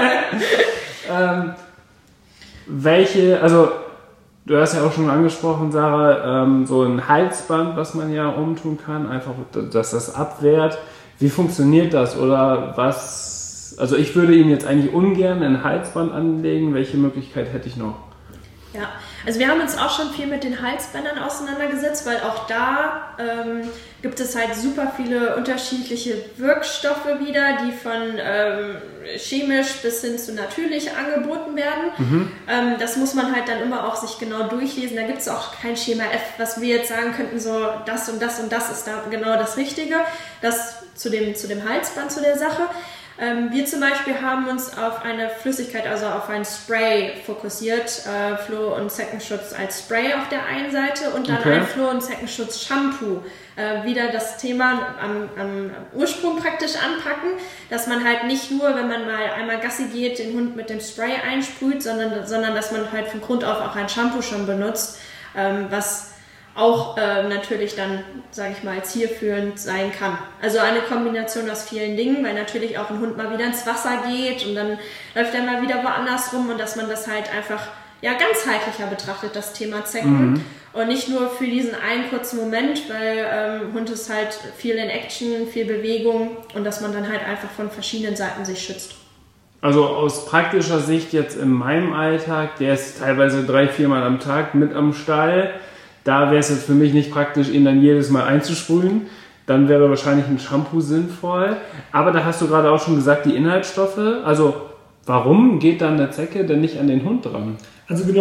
Also du hast ja auch schon angesprochen, Sarah, so ein Halsband, was man ja umtun kann, einfach, dass das abwehrt. Wie funktioniert das oder was? Also ich würde ihm jetzt eigentlich ungern ein Halsband anlegen. Welche Möglichkeit hätte ich noch? Ja, also wir haben uns auch schon viel mit den Halsbändern auseinandergesetzt, weil auch da gibt es halt super viele unterschiedliche Wirkstoffe wieder, die von chemisch bis hin zu natürlich angeboten werden. Das muss man halt dann immer auch sich genau durchlesen. Da gibt es auch kein Schema F, was wir jetzt sagen könnten, so das und das und das ist da genau das Richtige. Das zu dem Halsband, zu der Sache. Wir zum Beispiel haben uns auf eine Flüssigkeit, also auf ein Spray fokussiert, Floh- und Zeckenschutz als Spray auf der einen Seite und dann ein Floh- und Zeckenschutz-Shampoo. Wieder das Thema am Ursprung praktisch anpacken, dass man halt nicht nur, wenn man mal einmal Gassi geht, den Hund mit dem Spray einsprüht, sondern dass man halt von Grund auf auch ein Shampoo schon benutzt, was auch natürlich dann, sage ich mal, zielführend sein kann. Also eine Kombination aus vielen Dingen, weil natürlich auch ein Hund mal wieder ins Wasser geht und dann läuft er mal wieder woanders rum und dass man das halt einfach ganzheitlicher betrachtet, das Thema Zecken. Und nicht nur für diesen einen kurzen Moment, weil Hund ist halt viel in Action, viel Bewegung und dass man dann halt einfach von verschiedenen Seiten sich schützt. Also aus praktischer Sicht jetzt in meinem Alltag, der ist teilweise 3-4 Mal am Tag mit am Stall. Da wäre es jetzt für mich nicht praktisch, ihn dann jedes Mal einzusprühen. Dann wäre wahrscheinlich ein Shampoo sinnvoll. Aber da hast du gerade auch schon gesagt, die Inhaltsstoffe. Also warum geht dann eine Zecke denn nicht an den Hund dran? Also genau,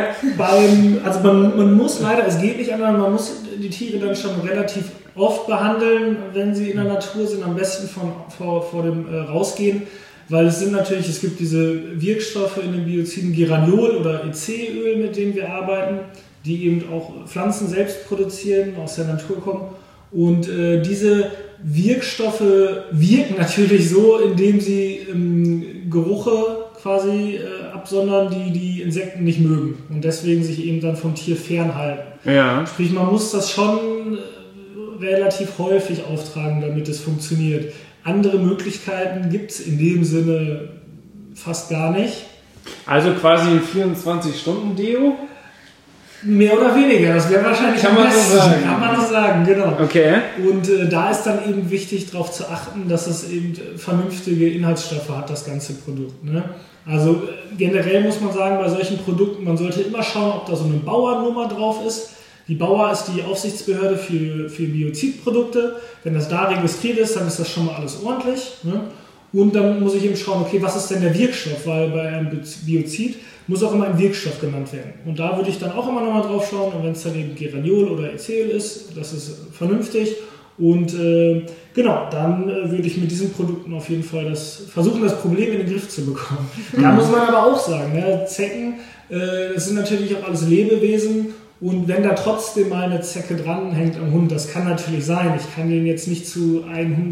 man muss leider, es geht nicht anders, man muss die Tiere dann schon relativ oft behandeln, wenn sie in der Natur sind, am besten vor dem Rausgehen. Weil es gibt diese Wirkstoffe in den Bioziden, Geraniol oder EC-Öl, mit denen wir arbeiten, die eben auch Pflanzen selbst produzieren, aus der Natur kommen. Und diese Wirkstoffe wirken natürlich so, indem sie Gerüche quasi absondern, die Insekten nicht mögen und deswegen sich eben dann vom Tier fernhalten. Ja. Sprich, man muss das schon relativ häufig auftragen, damit es funktioniert. Andere Möglichkeiten gibt es in dem Sinne fast gar nicht. Also quasi ein 24-Stunden-Deo? Mehr oder weniger, das wäre wahrscheinlich am besten. Kann man das sagen, genau. Okay. Und da ist dann eben wichtig, darauf zu achten, dass es eben vernünftige Inhaltsstoffe hat, das ganze Produkt. Ne? Also generell muss man sagen, bei solchen Produkten, man sollte immer schauen, ob da so eine Bauernummer drauf ist. Die Bauer ist die Aufsichtsbehörde für Biozidprodukte. Wenn das da registriert ist, dann ist das schon mal alles ordentlich. Ne? Und dann muss ich eben schauen, okay, was ist denn der Wirkstoff? Weil bei einem Biozid muss auch immer ein Wirkstoff genannt werden. Und da würde ich dann auch immer nochmal drauf schauen. Und wenn es dann eben Geraniol oder EC-Öl ist, das ist vernünftig. Und dann würde ich mit diesen Produkten auf jeden Fall versuchen, das Problem in den Griff zu bekommen. Da muss man aber auch sagen, ne, Zecken, das sind natürlich auch alles Lebewesen. Und wenn da trotzdem mal eine Zecke dranhängt am Hund, das kann natürlich sein. Ich kann den jetzt nicht zu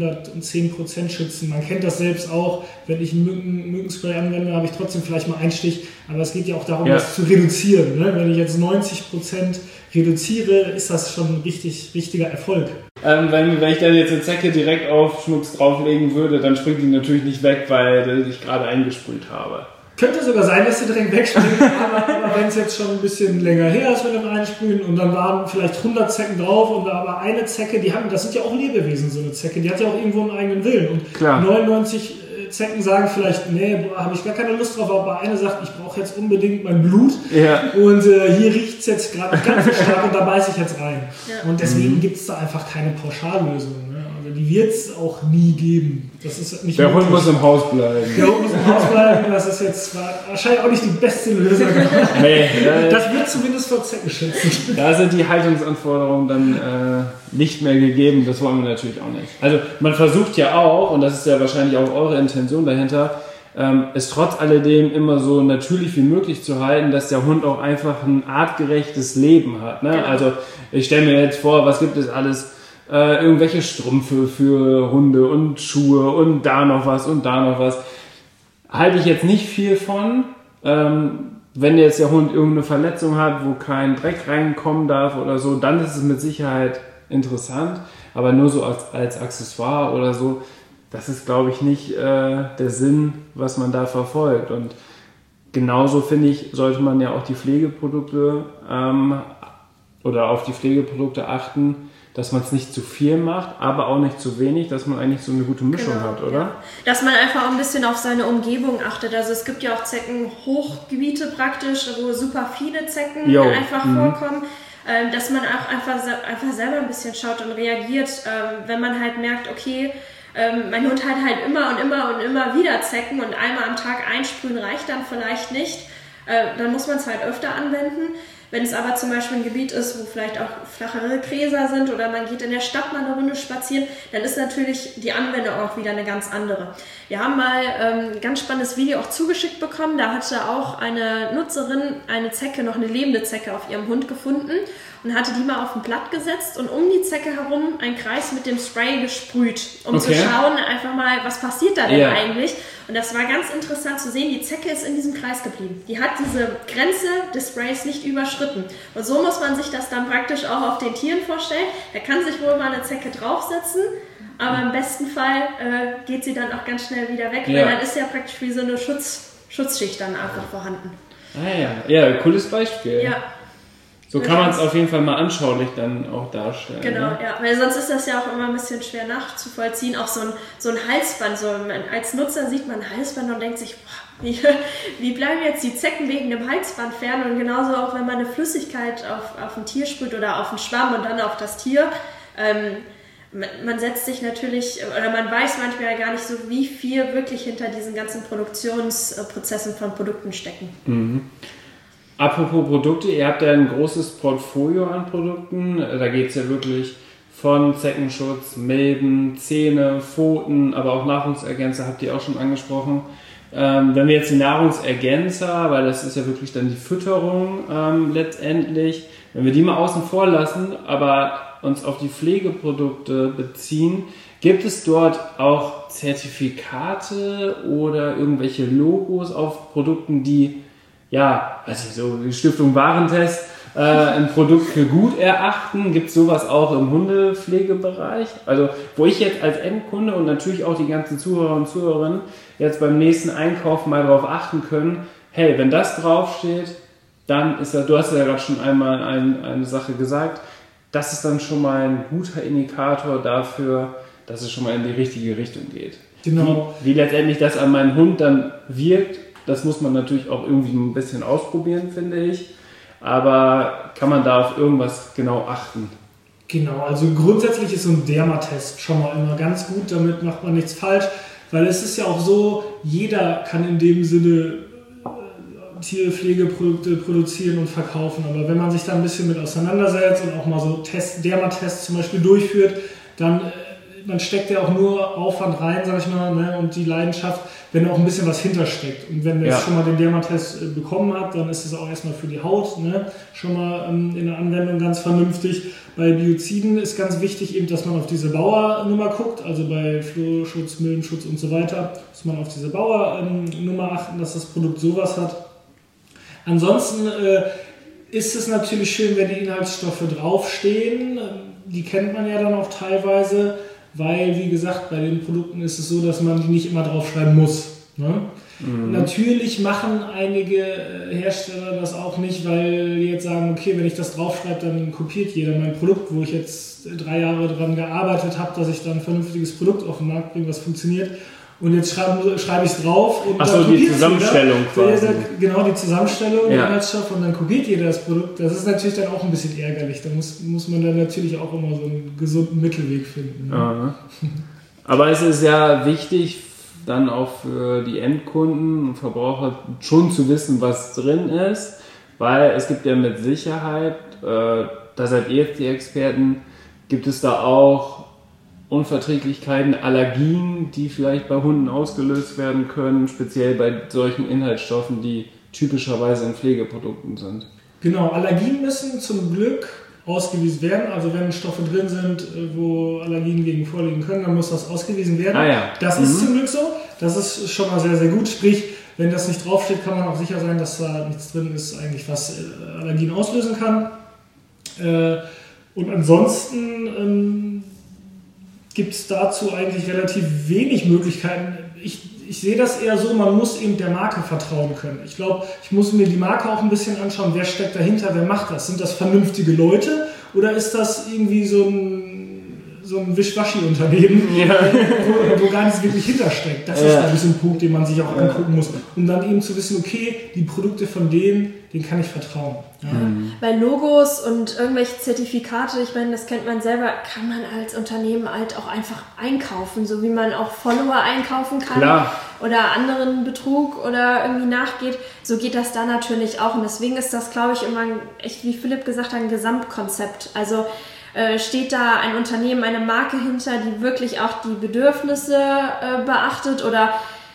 110% schützen. Man kennt das selbst auch. Wenn ich ein Mückenspray anwende, habe ich trotzdem vielleicht mal einen Stich. Aber es geht ja auch darum, das zu reduzieren. Ne? Wenn ich jetzt 90% reduziere, ist das schon ein richtiger Erfolg. Wenn ich dann jetzt eine Zecke direkt auf Schnucks drauflegen würde, dann springt die natürlich nicht weg, weil ich gerade eingesprüht habe. Könnte sogar sein, dass sie direkt wegspringen, aber wenn es jetzt schon ein bisschen länger her ist mit dem Einsprühen und dann waren vielleicht 100 Zecken drauf und da aber eine Zecke, das sind ja auch Lebewesen, so eine Zecke, die hat ja auch irgendwo einen eigenen Willen und klar. 99 Zecken sagen vielleicht, nee, habe ich gar keine Lust drauf, aber eine sagt, ich brauche jetzt unbedingt mein Blut und hier riecht es jetzt gerade ganz so stark und da beiße ich jetzt rein. Ja. Und deswegen gibt es da einfach keine Pauschallösung. Ne? Also die wird es auch nie geben. Das ist nicht der Hund muss im Haus bleiben. Der Hund muss im Haus bleiben, das ist jetzt wahrscheinlich auch nicht die beste Lösung. Nee, das wird zumindest vor Zecken schützen. Da sind die Haltungsanforderungen dann nicht mehr gegeben, das wollen wir natürlich auch nicht. Also man versucht ja auch, und das ist ja wahrscheinlich auch eure Intention dahinter, es trotz alledem immer so natürlich wie möglich zu halten, dass der Hund auch einfach ein artgerechtes Leben hat. Ne? Genau. Also ich stelle mir jetzt vor, was gibt es alles? Irgendwelche Strümpfe für Hunde und Schuhe und da noch was und da noch was. Halte ich jetzt nicht viel von. Wenn jetzt der Hund irgendeine Verletzung hat, wo kein Dreck reinkommen darf oder so, dann ist es mit Sicherheit interessant. Aber nur so als Accessoire oder so, das ist, glaube ich, nicht der Sinn, was man da verfolgt. Und genauso, finde ich, sollte man ja auch die Pflegeprodukte oder auf die Pflegeprodukte achten, dass man es nicht zu viel macht, aber auch nicht zu wenig, dass man eigentlich so eine gute Mischung hat, oder? Ja. Dass man einfach auch ein bisschen auf seine Umgebung achtet. Also es gibt ja auch Zeckenhochgebiete praktisch, wo super viele Zecken einfach vorkommen. Dass man auch einfach selber ein bisschen schaut und reagiert, wenn man halt merkt, okay, mein Hund hat halt immer und immer und immer wieder Zecken und einmal am Tag einsprühen reicht dann vielleicht nicht. Dann muss man es halt öfter anwenden. Wenn es aber zum Beispiel ein Gebiet ist, wo vielleicht auch flachere Gräser sind oder man geht in der Stadt mal eine Runde spazieren, dann ist natürlich die Anwendung auch wieder eine ganz andere. Wir haben mal ein ganz spannendes Video auch zugeschickt bekommen. Da hatte auch eine Nutzerin eine Zecke, noch eine lebende Zecke auf ihrem Hund gefunden und hatte die mal auf ein Blatt gesetzt und um die Zecke herum einen Kreis mit dem Spray gesprüht, um zu schauen einfach mal, was passiert da denn eigentlich. Und das war ganz interessant zu sehen, die Zecke ist in diesem Kreis geblieben. Die hat diese Grenze des Sprays nicht überschritten. Und so muss man sich das dann praktisch auch auf den Tieren vorstellen. Da kann sich wohl mal eine Zecke draufsetzen, aber im besten Fall geht sie dann auch ganz schnell wieder weg, weil dann ist ja praktisch wie so eine Schutzschicht dann einfach vorhanden. Ah ja, cooles Beispiel. Ja. So kann man es auf jeden Fall mal anschaulich dann auch darstellen. Genau, ne? ja, weil sonst ist das ja auch immer ein bisschen schwer nachzuvollziehen. Auch so ein Halsband, als Nutzer sieht man ein Halsband und denkt sich, boah, wie bleiben jetzt die Zecken wegen dem Halsband fern? Und genauso auch, wenn man eine Flüssigkeit auf ein Tier sprüht oder auf einen Schwamm und dann auf das Tier. Man setzt sich natürlich, oder man weiß manchmal gar nicht so, wie viel wirklich hinter diesen ganzen Produktionsprozessen von Produkten stecken. Mhm. Apropos Produkte, ihr habt ja ein großes Portfolio an Produkten. Da geht es ja wirklich von Zeckenschutz, Milben, Zähne, Pfoten, aber auch Nahrungsergänzer habt ihr auch schon angesprochen. Wenn wir jetzt die Nahrungsergänzer, weil das ist ja wirklich dann die Fütterung letztendlich, wenn wir die mal außen vor lassen, aber uns auf die Pflegeprodukte beziehen, gibt es dort auch Zertifikate oder irgendwelche Logos auf Produkten, die also so die Stiftung Warentest ein Produkt für gut erachten? Gibt es sowas auch im Hundepflegebereich? Also wo ich jetzt als Endkunde und natürlich auch die ganzen Zuhörer und Zuhörerinnen jetzt beim nächsten Einkauf mal darauf achten können, hey, wenn das draufsteht, dann ist das, du hast ja gerade schon einmal eine Sache gesagt, das ist dann schon mal ein guter Indikator dafür, dass es schon mal in die richtige Richtung geht. Genau. Wie letztendlich das an meinen Hund dann wirkt, das muss man natürlich auch irgendwie ein bisschen ausprobieren, finde ich. Aber kann man da auf irgendwas genau achten? Genau, also grundsätzlich ist so ein Dermatest schon mal immer ganz gut, damit macht man nichts falsch. Weil es ist ja auch so, jeder kann in dem Sinne Tierpflegeprodukte produzieren und verkaufen. Aber wenn man sich da ein bisschen mit auseinandersetzt und auch mal so Dermatests zum Beispiel durchführt, dann man steckt ja auch nur Aufwand rein, sag ich mal, ne, und die Leidenschaft, wenn da auch ein bisschen was hintersteckt. Und wenn man jetzt schon mal den Dermatest bekommen hat, dann ist es auch erstmal für die Haut, ne, schon mal in der Anwendung ganz vernünftig. Bei Bioziden ist ganz wichtig eben, dass man auf diese Bauernummer guckt, also bei Flohschutz, Milbenschutz und so weiter, muss man auf diese Bauernummer achten, dass das Produkt sowas hat. Ansonsten ist es natürlich schön, wenn die Inhaltsstoffe draufstehen. Die kennt man ja dann auch teilweise, weil, wie gesagt, bei den Produkten ist es so, dass man die nicht immer draufschreiben muss. Ne? Mhm. Natürlich machen einige Hersteller das auch nicht, weil die jetzt sagen, okay, wenn ich das draufschreibe, dann kopiert jeder mein Produkt, wo ich jetzt 3 Jahre daran gearbeitet habe, dass ich dann ein vernünftiges Produkt auf den Markt bringe, was funktioniert. und jetzt schreibe ich es drauf. Und achso, die Zusammenstellung quasi. Genau, die Zusammenstellung der Inhaltsstoffe und dann kopiert jeder das Produkt. Das ist natürlich dann auch ein bisschen ärgerlich. Da muss man dann natürlich auch immer so einen gesunden Mittelweg finden. Ne? Aber es ist ja wichtig, dann auch für die Endkunden und Verbraucher schon zu wissen, was drin ist, weil es gibt ja mit Sicherheit, da seid ihr jetzt die Experten, gibt es da auch Unverträglichkeiten, Allergien, die vielleicht bei Hunden ausgelöst werden können, speziell bei solchen Inhaltsstoffen, die typischerweise in Pflegeprodukten sind. Genau, Allergien müssen zum Glück ausgewiesen werden. Also wenn Stoffe drin sind, wo Allergien gegen vorliegen können, dann muss das ausgewiesen werden. Das ist zum Glück so. Das ist schon mal sehr, sehr gut. Sprich, wenn das nicht draufsteht, kann man auch sicher sein, dass da nichts drin ist, eigentlich was Allergien auslösen kann. Und ansonsten gibt es dazu eigentlich relativ wenig Möglichkeiten. Ich sehe das eher so, man muss eben der Marke vertrauen können. Ich glaube, ich muss mir die Marke auch ein bisschen anschauen, wer steckt dahinter, wer macht das. Sind das vernünftige Leute oder ist das irgendwie so ein Wischwaschi-Unternehmen, wo gar nichts wirklich hintersteckt? Das ist ein bisschen ein Punkt, den man sich auch angucken muss. Um dann eben zu wissen, okay, die Produkte von denen kann ich vertrauen. Ja. Weil Logos und irgendwelche Zertifikate, ich meine, das kennt man selber, kann man als Unternehmen halt auch einfach einkaufen, so wie man auch Follower einkaufen kann. Klar. Oder anderen Betrug oder irgendwie nachgeht, so geht das da natürlich auch. Und deswegen ist das, glaube ich, immer echt, wie Philipp gesagt hat, ein Gesamtkonzept. Also steht da ein Unternehmen, eine Marke hinter, die wirklich auch die Bedürfnisse beachtet oder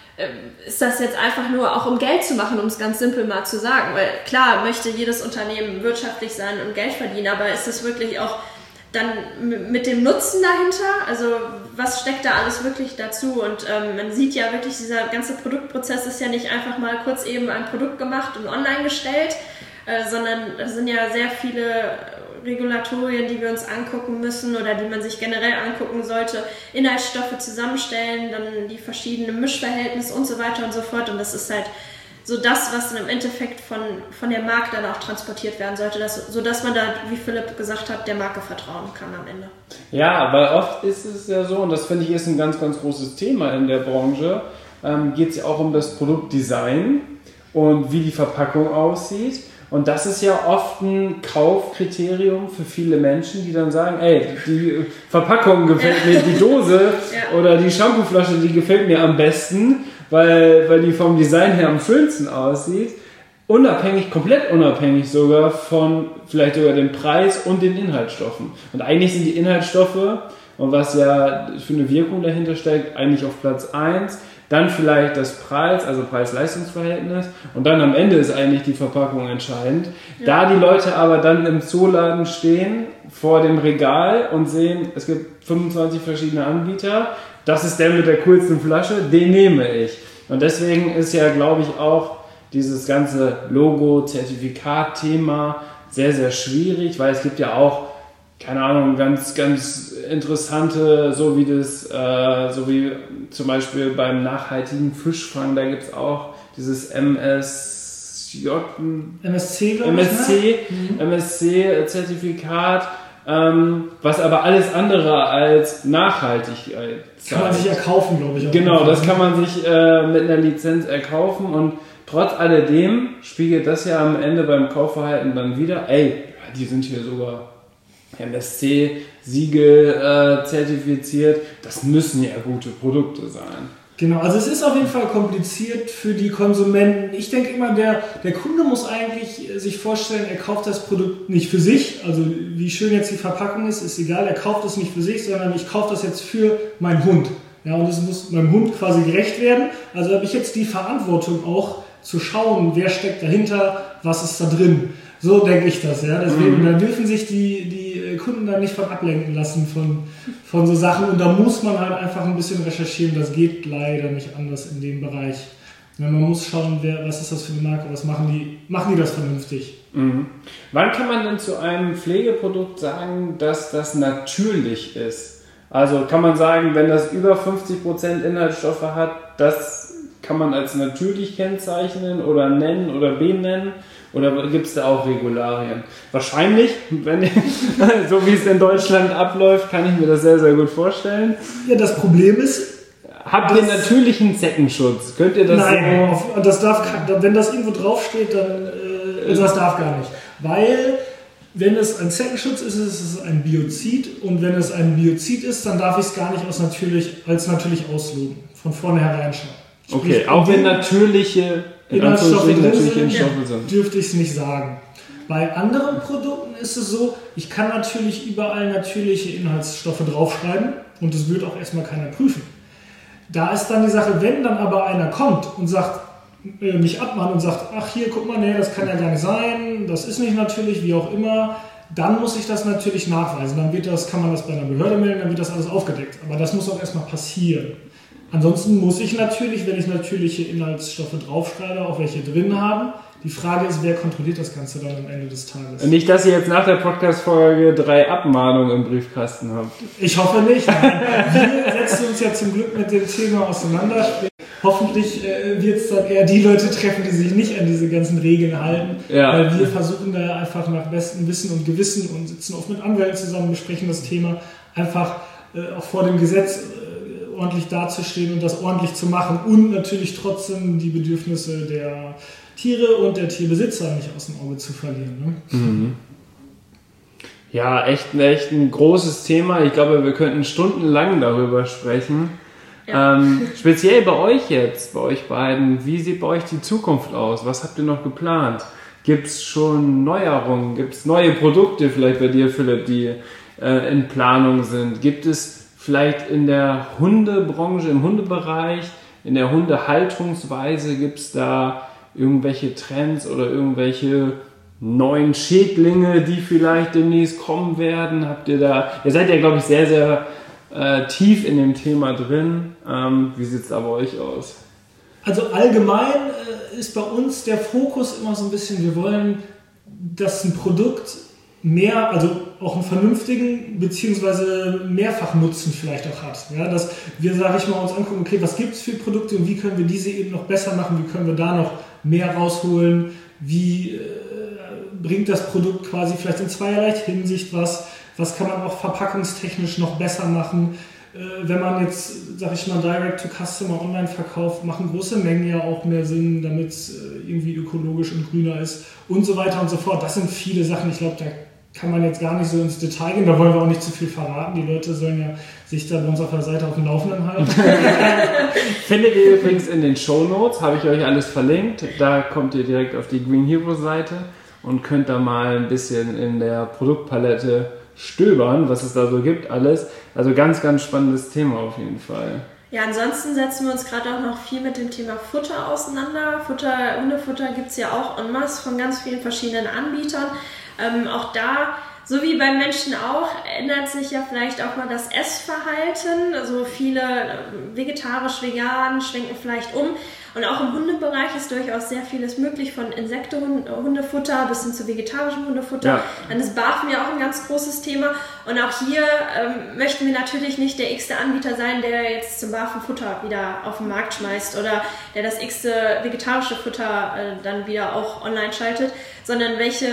ist das jetzt einfach nur auch um Geld zu machen, um es ganz simpel mal zu sagen? Weil klar möchte jedes Unternehmen wirtschaftlich sein und Geld verdienen, aber ist das wirklich auch dann mit dem Nutzen dahinter? Also was steckt da alles wirklich dazu? Und man sieht ja wirklich, dieser ganze Produktprozess ist ja nicht einfach mal kurz eben ein Produkt gemacht und online gestellt, sondern es sind ja sehr viele Regulatorien, die wir uns angucken müssen oder die man sich generell angucken sollte, Inhaltsstoffe zusammenstellen, dann die verschiedenen Mischverhältnisse und so weiter und so fort. Und das ist halt so das, was dann im Endeffekt von der Marke dann auch transportiert werden sollte, sodass man da, wie Philipp gesagt hat, der Marke vertrauen kann am Ende. Ja, weil oft ist es ja so, und das finde ich ist ein ganz, ganz großes Thema in der Branche, geht es ja auch um das Produktdesign und wie die Verpackung aussieht. Und das ist ja oft ein Kaufkriterium für viele Menschen, die dann sagen, ey, die Verpackung gefällt mir, die Dose oder die Shampooflasche, die gefällt mir am besten, weil die vom Design her am schönsten aussieht. Komplett unabhängig sogar von vielleicht sogar dem Preis und den Inhaltsstoffen. Und eigentlich sind die Inhaltsstoffe und was ja für eine Wirkung dahinter steckt, eigentlich auf Platz 1. Dann vielleicht das Preis, also Preis-Leistungs-Verhältnis und dann am Ende ist eigentlich die Verpackung entscheidend. Ja. Da die Leute aber dann im Zooladen stehen, vor dem Regal und sehen, es gibt 25 verschiedene Anbieter, das ist der mit der coolsten Flasche, den nehme ich. Und deswegen ist ja, glaube ich, auch dieses ganze Logo-Zertifikat-Thema sehr, sehr schwierig, weil es gibt ja auch, keine Ahnung, ganz, ganz interessante, so wie zum Beispiel beim nachhaltigen Fischfang, da gibt es auch dieses MSC, MSC-Zertifikat, was aber alles andere als Nachhaltigkeit zeigt. Kann man sich erkaufen, glaube ich. Genau, das kann man sich mit einer Lizenz erkaufen und trotz alledem spiegelt das ja am Ende beim Kaufverhalten dann wieder, ey, die sind hier sogar MSC-Siegel zertifiziert, das müssen ja gute Produkte sein. Genau, also es ist auf jeden Fall kompliziert für die Konsumenten. Ich denke immer, der Kunde muss eigentlich sich vorstellen, er kauft das Produkt nicht für sich, also wie schön jetzt die Verpackung ist egal, er kauft es nicht für sich, sondern ich kaufe das jetzt für meinen Hund. Ja, und es muss meinem Hund quasi gerecht werden. Also habe ich jetzt die Verantwortung auch zu schauen, wer steckt dahinter, was ist da drin. So denke ich das, ja. Deswegen, da dürfen sich die Kunden da nicht von ablenken lassen von so Sachen. Und da muss man halt einfach ein bisschen recherchieren. Das geht leider nicht anders in dem Bereich. Ja, man muss schauen, was ist das für eine Marke, was machen die das vernünftig. Mhm. Wann kann man denn zu einem Pflegeprodukt sagen, dass das natürlich ist? Also kann man sagen, wenn das über 50% Inhaltsstoffe hat, das kann man als natürlich kennzeichnen oder nennen oder benennen? Oder gibt es da auch Regularien? Wahrscheinlich, so wie es in Deutschland abläuft, kann ich mir das sehr, sehr gut vorstellen. Ja, das Problem ist, Habt ihr natürlichen Zeckenschutz? Könnt ihr das Nein, wenn das irgendwo draufsteht, dann das darf gar nicht. Weil, wenn es ein Zeckenschutz ist, ist es ein Biozid. Und wenn es ein Biozid ist, dann darf ich es gar nicht als natürlich ausloten. Von vornherein schon. Okay, auch wenn natürliche Inhaltsstoffe drin sind, dürfte ich es nicht sagen. Bei anderen Produkten ist es so, ich kann natürlich überall natürliche Inhaltsstoffe draufschreiben und das wird auch erstmal keiner prüfen. Da ist dann die Sache, wenn dann aber einer kommt und sagt, mich abmahnt und sagt, ach hier, guck mal, nee, das kann ja gar nicht sein, das ist nicht natürlich, wie auch immer, dann muss ich das natürlich nachweisen. Dann kann man das bei einer Behörde melden, dann wird das alles aufgedeckt. Aber das muss auch erstmal passieren. Ansonsten muss ich natürlich, wenn ich natürliche Inhaltsstoffe draufschreibe, auch welche drin haben. Die Frage ist, wer kontrolliert das Ganze dann am Ende des Tages? Nicht, dass ihr jetzt nach der Podcast-Folge 3 Abmahnungen im Briefkasten habt. Ich hoffe nicht. Wir setzen uns ja zum Glück mit dem Thema auseinander. Hoffentlich wird es dann eher die Leute treffen, die sich nicht an diese ganzen Regeln halten. Ja. Weil wir versuchen da einfach nach bestem Wissen und Gewissen und sitzen oft mit Anwälten zusammen, besprechen das Thema, einfach auch vor dem Gesetz ordentlich dazustehen und das ordentlich zu machen und natürlich trotzdem die Bedürfnisse der Tiere und der Tierbesitzer nicht aus dem Auge zu verlieren. Ne? Mhm. Ja, echt ein großes Thema. Ich glaube, wir könnten stundenlang darüber sprechen. Ja. Speziell bei euch jetzt, bei euch beiden, wie sieht bei euch die Zukunft aus? Was habt ihr noch geplant? Gibt es schon Neuerungen? Gibt es neue Produkte vielleicht bei dir, Philipp, die in Planung sind? Gibt es vielleicht in der Hundebranche, im Hundebereich, in der Hundehaltungsweise, gibt es da irgendwelche Trends oder irgendwelche neuen Schädlinge, die vielleicht demnächst kommen werden? Ihr seid ja, glaube ich, sehr, sehr tief in dem Thema drin. Wie sieht es da bei euch aus? Also allgemein ist bei uns der Fokus immer so ein bisschen, wir wollen, dass ein Produkt mehr, also auch einen vernünftigen beziehungsweise Mehrfachnutzen vielleicht auch hat. Ja, dass wir, sage ich mal, uns angucken, okay, was gibt es für Produkte und wie können wir diese eben noch besser machen, wie können wir da noch mehr rausholen, wie bringt das Produkt quasi vielleicht in zweierlei Hinsicht was kann man auch verpackungstechnisch noch besser machen. Wenn man jetzt, sag ich mal, Direct-to-Customer online verkauft, machen große Mengen ja auch mehr Sinn, damit es irgendwie ökologisch und grüner ist und so weiter und so fort. Das sind viele Sachen, ich glaube, da kann man jetzt gar nicht so ins Detail gehen, da wollen wir auch nicht zu viel verraten. Die Leute sollen ja sich da bei uns auf der Seite auf dem Laufenden halten. Findet ihr übrigens in den Shownotes, habe ich euch alles verlinkt. Da kommt ihr direkt auf die Green Hero Seite und könnt da mal ein bisschen in der Produktpalette stöbern, was es da so gibt, alles. Also ganz, ganz spannendes Thema auf jeden Fall. Ja, ansonsten setzen wir uns gerade auch noch viel mit dem Thema Futter auseinander. Hundefutter gibt es ja auch en masse von ganz vielen verschiedenen Anbietern. Auch da, so wie beim Menschen auch, ändert sich ja vielleicht auch mal das Essverhalten. Also viele vegetarisch, vegan schwenken vielleicht um. Und auch im Hundebereich ist durchaus sehr vieles möglich, von Insekten-Hundefutter bis hin zu vegetarischem Hundefutter. Ja. Dann ist BAFM ja auch ein ganz großes Thema. Und auch hier möchten wir natürlich nicht der x-te Anbieter sein, der jetzt zum BAFM-Futter wieder auf den Markt schmeißt oder der das x-te vegetarische Futter dann wieder auch online schaltet, sondern welche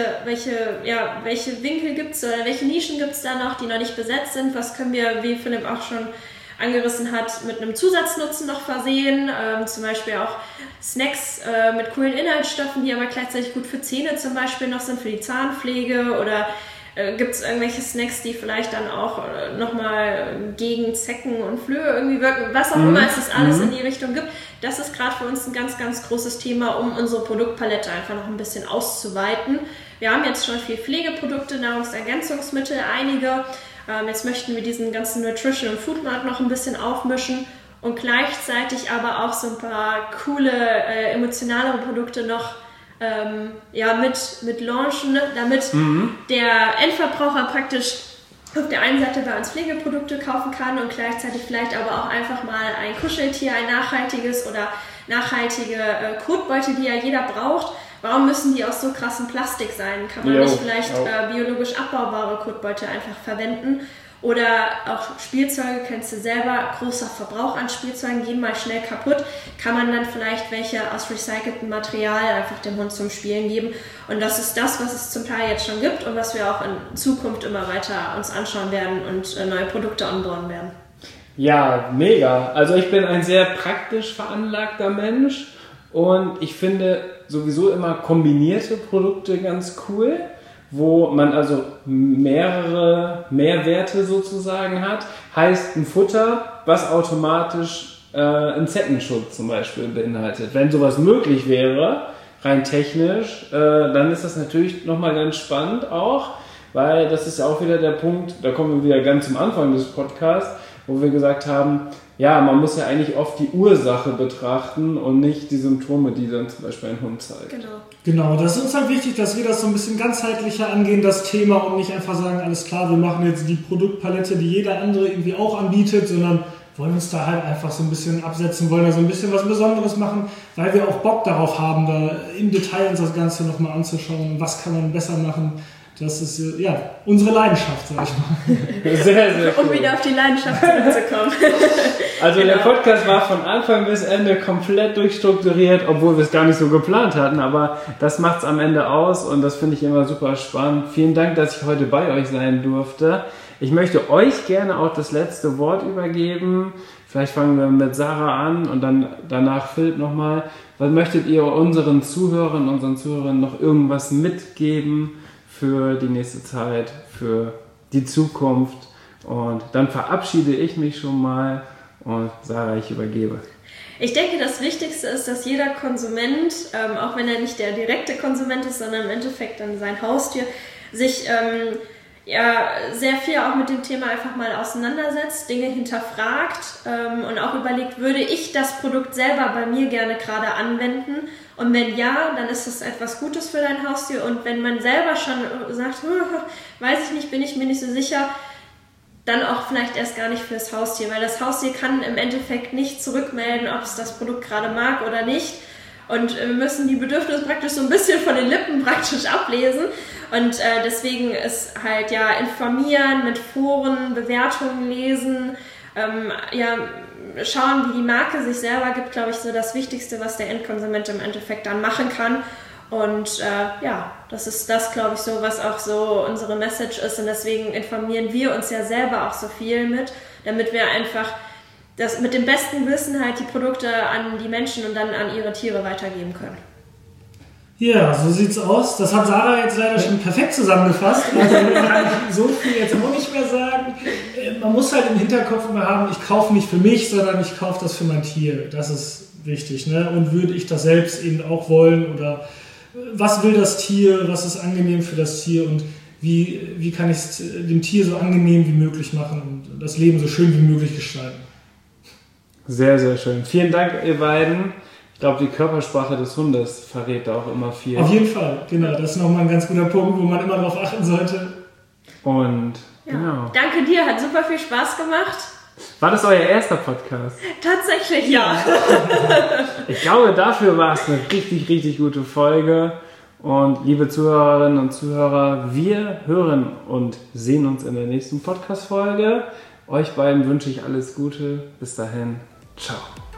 Winkel gibt es oder welche Nischen gibt es da noch, die noch nicht besetzt sind. Was können wir, wie Philipp auch schon angerissen hat, mit einem Zusatznutzen noch versehen, zum Beispiel auch Snacks mit coolen Inhaltsstoffen, die aber gleichzeitig gut für Zähne zum Beispiel noch sind, für die Zahnpflege, oder gibt es irgendwelche Snacks, die vielleicht dann auch nochmal gegen Zecken und Flöhe irgendwie wirken, was auch immer es das alles in die Richtung gibt. Das ist gerade für uns ein ganz, ganz großes Thema, um unsere Produktpalette einfach noch ein bisschen auszuweiten. Wir haben jetzt schon viel Pflegeprodukte, Nahrungsergänzungsmittel, einige. Jetzt möchten wir diesen ganzen Nutrition- und Foodmarkt noch ein bisschen aufmischen und gleichzeitig aber auch so ein paar coole, emotionalere Produkte noch mit launchen, damit der Endverbraucher praktisch auf der einen Seite bei uns Pflegeprodukte kaufen kann und gleichzeitig vielleicht aber auch einfach mal ein Kuscheltier, ein nachhaltiges oder nachhaltige Kotbeutel, die ja jeder braucht. Warum müssen die aus so krassem Plastik sein? Kann man nicht vielleicht biologisch abbaubare Kotbeutel einfach verwenden? Oder auch Spielzeuge, kennst du selber, großer Verbrauch an Spielzeugen, gehen mal schnell kaputt. Kann man dann vielleicht welche aus recyceltem Material einfach dem Hund zum Spielen geben? Und das ist das, was es zum Teil jetzt schon gibt und was wir auch in Zukunft immer weiter uns anschauen werden und neue Produkte onboarden werden. Ja, mega. Also ich bin ein sehr praktisch veranlagter Mensch und ich finde sowieso immer kombinierte Produkte ganz cool, wo man also mehrere Mehrwerte sozusagen hat. Heißt ein Futter, was automatisch Insektenschutz zum Beispiel beinhaltet. Wenn sowas möglich wäre, rein technisch, dann ist das natürlich nochmal ganz spannend auch, weil das ist ja auch wieder der Punkt, da kommen wir wieder ganz zum Anfang des Podcasts, wo wir gesagt haben, ja, man muss ja eigentlich oft die Ursache betrachten und nicht die Symptome, die dann zum Beispiel ein Hund zeigt. Genau, das ist uns halt wichtig, dass wir das so ein bisschen ganzheitlicher angehen, das Thema, und nicht einfach sagen, alles klar, wir machen jetzt die Produktpalette, die jeder andere irgendwie auch anbietet, sondern wollen uns da halt einfach so ein bisschen absetzen, wollen da so ein bisschen was Besonderes machen, weil wir auch Bock darauf haben, da im Detail uns das Ganze nochmal anzuschauen, was kann man besser machen. Das ist ja unsere Leidenschaft, sag ich mal. Sehr, sehr cool. Um wieder auf die Leidenschaft zurückzukommen. Also der Podcast war von Anfang bis Ende komplett durchstrukturiert, obwohl wir es gar nicht so geplant hatten, aber das macht es am Ende aus und das finde ich immer super spannend. Vielen Dank, dass ich heute bei euch sein durfte. Ich möchte euch gerne auch das letzte Wort übergeben. Vielleicht fangen wir mit Sarah an und dann danach Philipp nochmal. Was möchtet ihr unseren Zuhörern, unseren Zuhörern noch irgendwas mitgeben für die nächste Zeit, für die Zukunft? Und dann verabschiede ich mich schon mal und Sarah, ich übergebe. Ich denke, das Wichtigste ist, dass jeder Konsument, auch wenn er nicht der direkte Konsument ist, sondern im Endeffekt dann sein Haustier, sich sehr viel auch mit dem Thema einfach mal auseinandersetzt, Dinge hinterfragt und auch überlegt, würde ich das Produkt selber bei mir gerne gerade anwenden? Und wenn ja, dann ist das etwas Gutes für dein Haustier. Und wenn man selber schon sagt, weiß ich nicht, bin ich mir nicht so sicher, dann auch vielleicht erst gar nicht fürs Haustier, weil das Haustier kann im Endeffekt nicht zurückmelden, ob es das Produkt gerade mag oder nicht. Und wir müssen die Bedürfnisse praktisch so ein bisschen von den Lippen praktisch ablesen. Und deswegen ist halt informieren, mit Foren, Bewertungen lesen, schauen, wie die Marke sich selber gibt, glaube ich, so das Wichtigste, was der Endkonsument im Endeffekt dann machen kann. Und das ist das, glaube ich, so, was auch so unsere Message ist. Und deswegen informieren wir uns ja selber auch so viel mit, damit wir einfach das mit dem besten Wissen halt die Produkte an die Menschen und dann an ihre Tiere weitergeben können. Ja, so sieht's aus. Das hat Sarah jetzt leider schon perfekt zusammengefasst. Also kann ich so viel jetzt auch nicht mehr sagen. Man muss halt im Hinterkopf immer haben, ich kaufe nicht für mich, sondern ich kaufe das für mein Tier. Das ist wichtig, ne? Und würde ich das selbst eben auch wollen, oder was will das Tier, was ist angenehm für das Tier und wie kann ich es dem Tier so angenehm wie möglich machen und das Leben so schön wie möglich gestalten. Sehr, sehr schön. Vielen Dank, ihr beiden. Ich glaube, die Körpersprache des Hundes verrät da auch immer viel. Auf jeden Fall, genau. Das ist nochmal ein ganz guter Punkt, wo man immer darauf achten sollte. Und genau. Danke dir, hat super viel Spaß gemacht. War das euer erster Podcast? Tatsächlich, ja. Ich glaube, dafür war es eine richtig, richtig gute Folge. Und liebe Zuhörerinnen und Zuhörer, wir hören und sehen uns in der nächsten Podcast-Folge. Euch beiden wünsche ich alles Gute. Bis dahin. Ciao.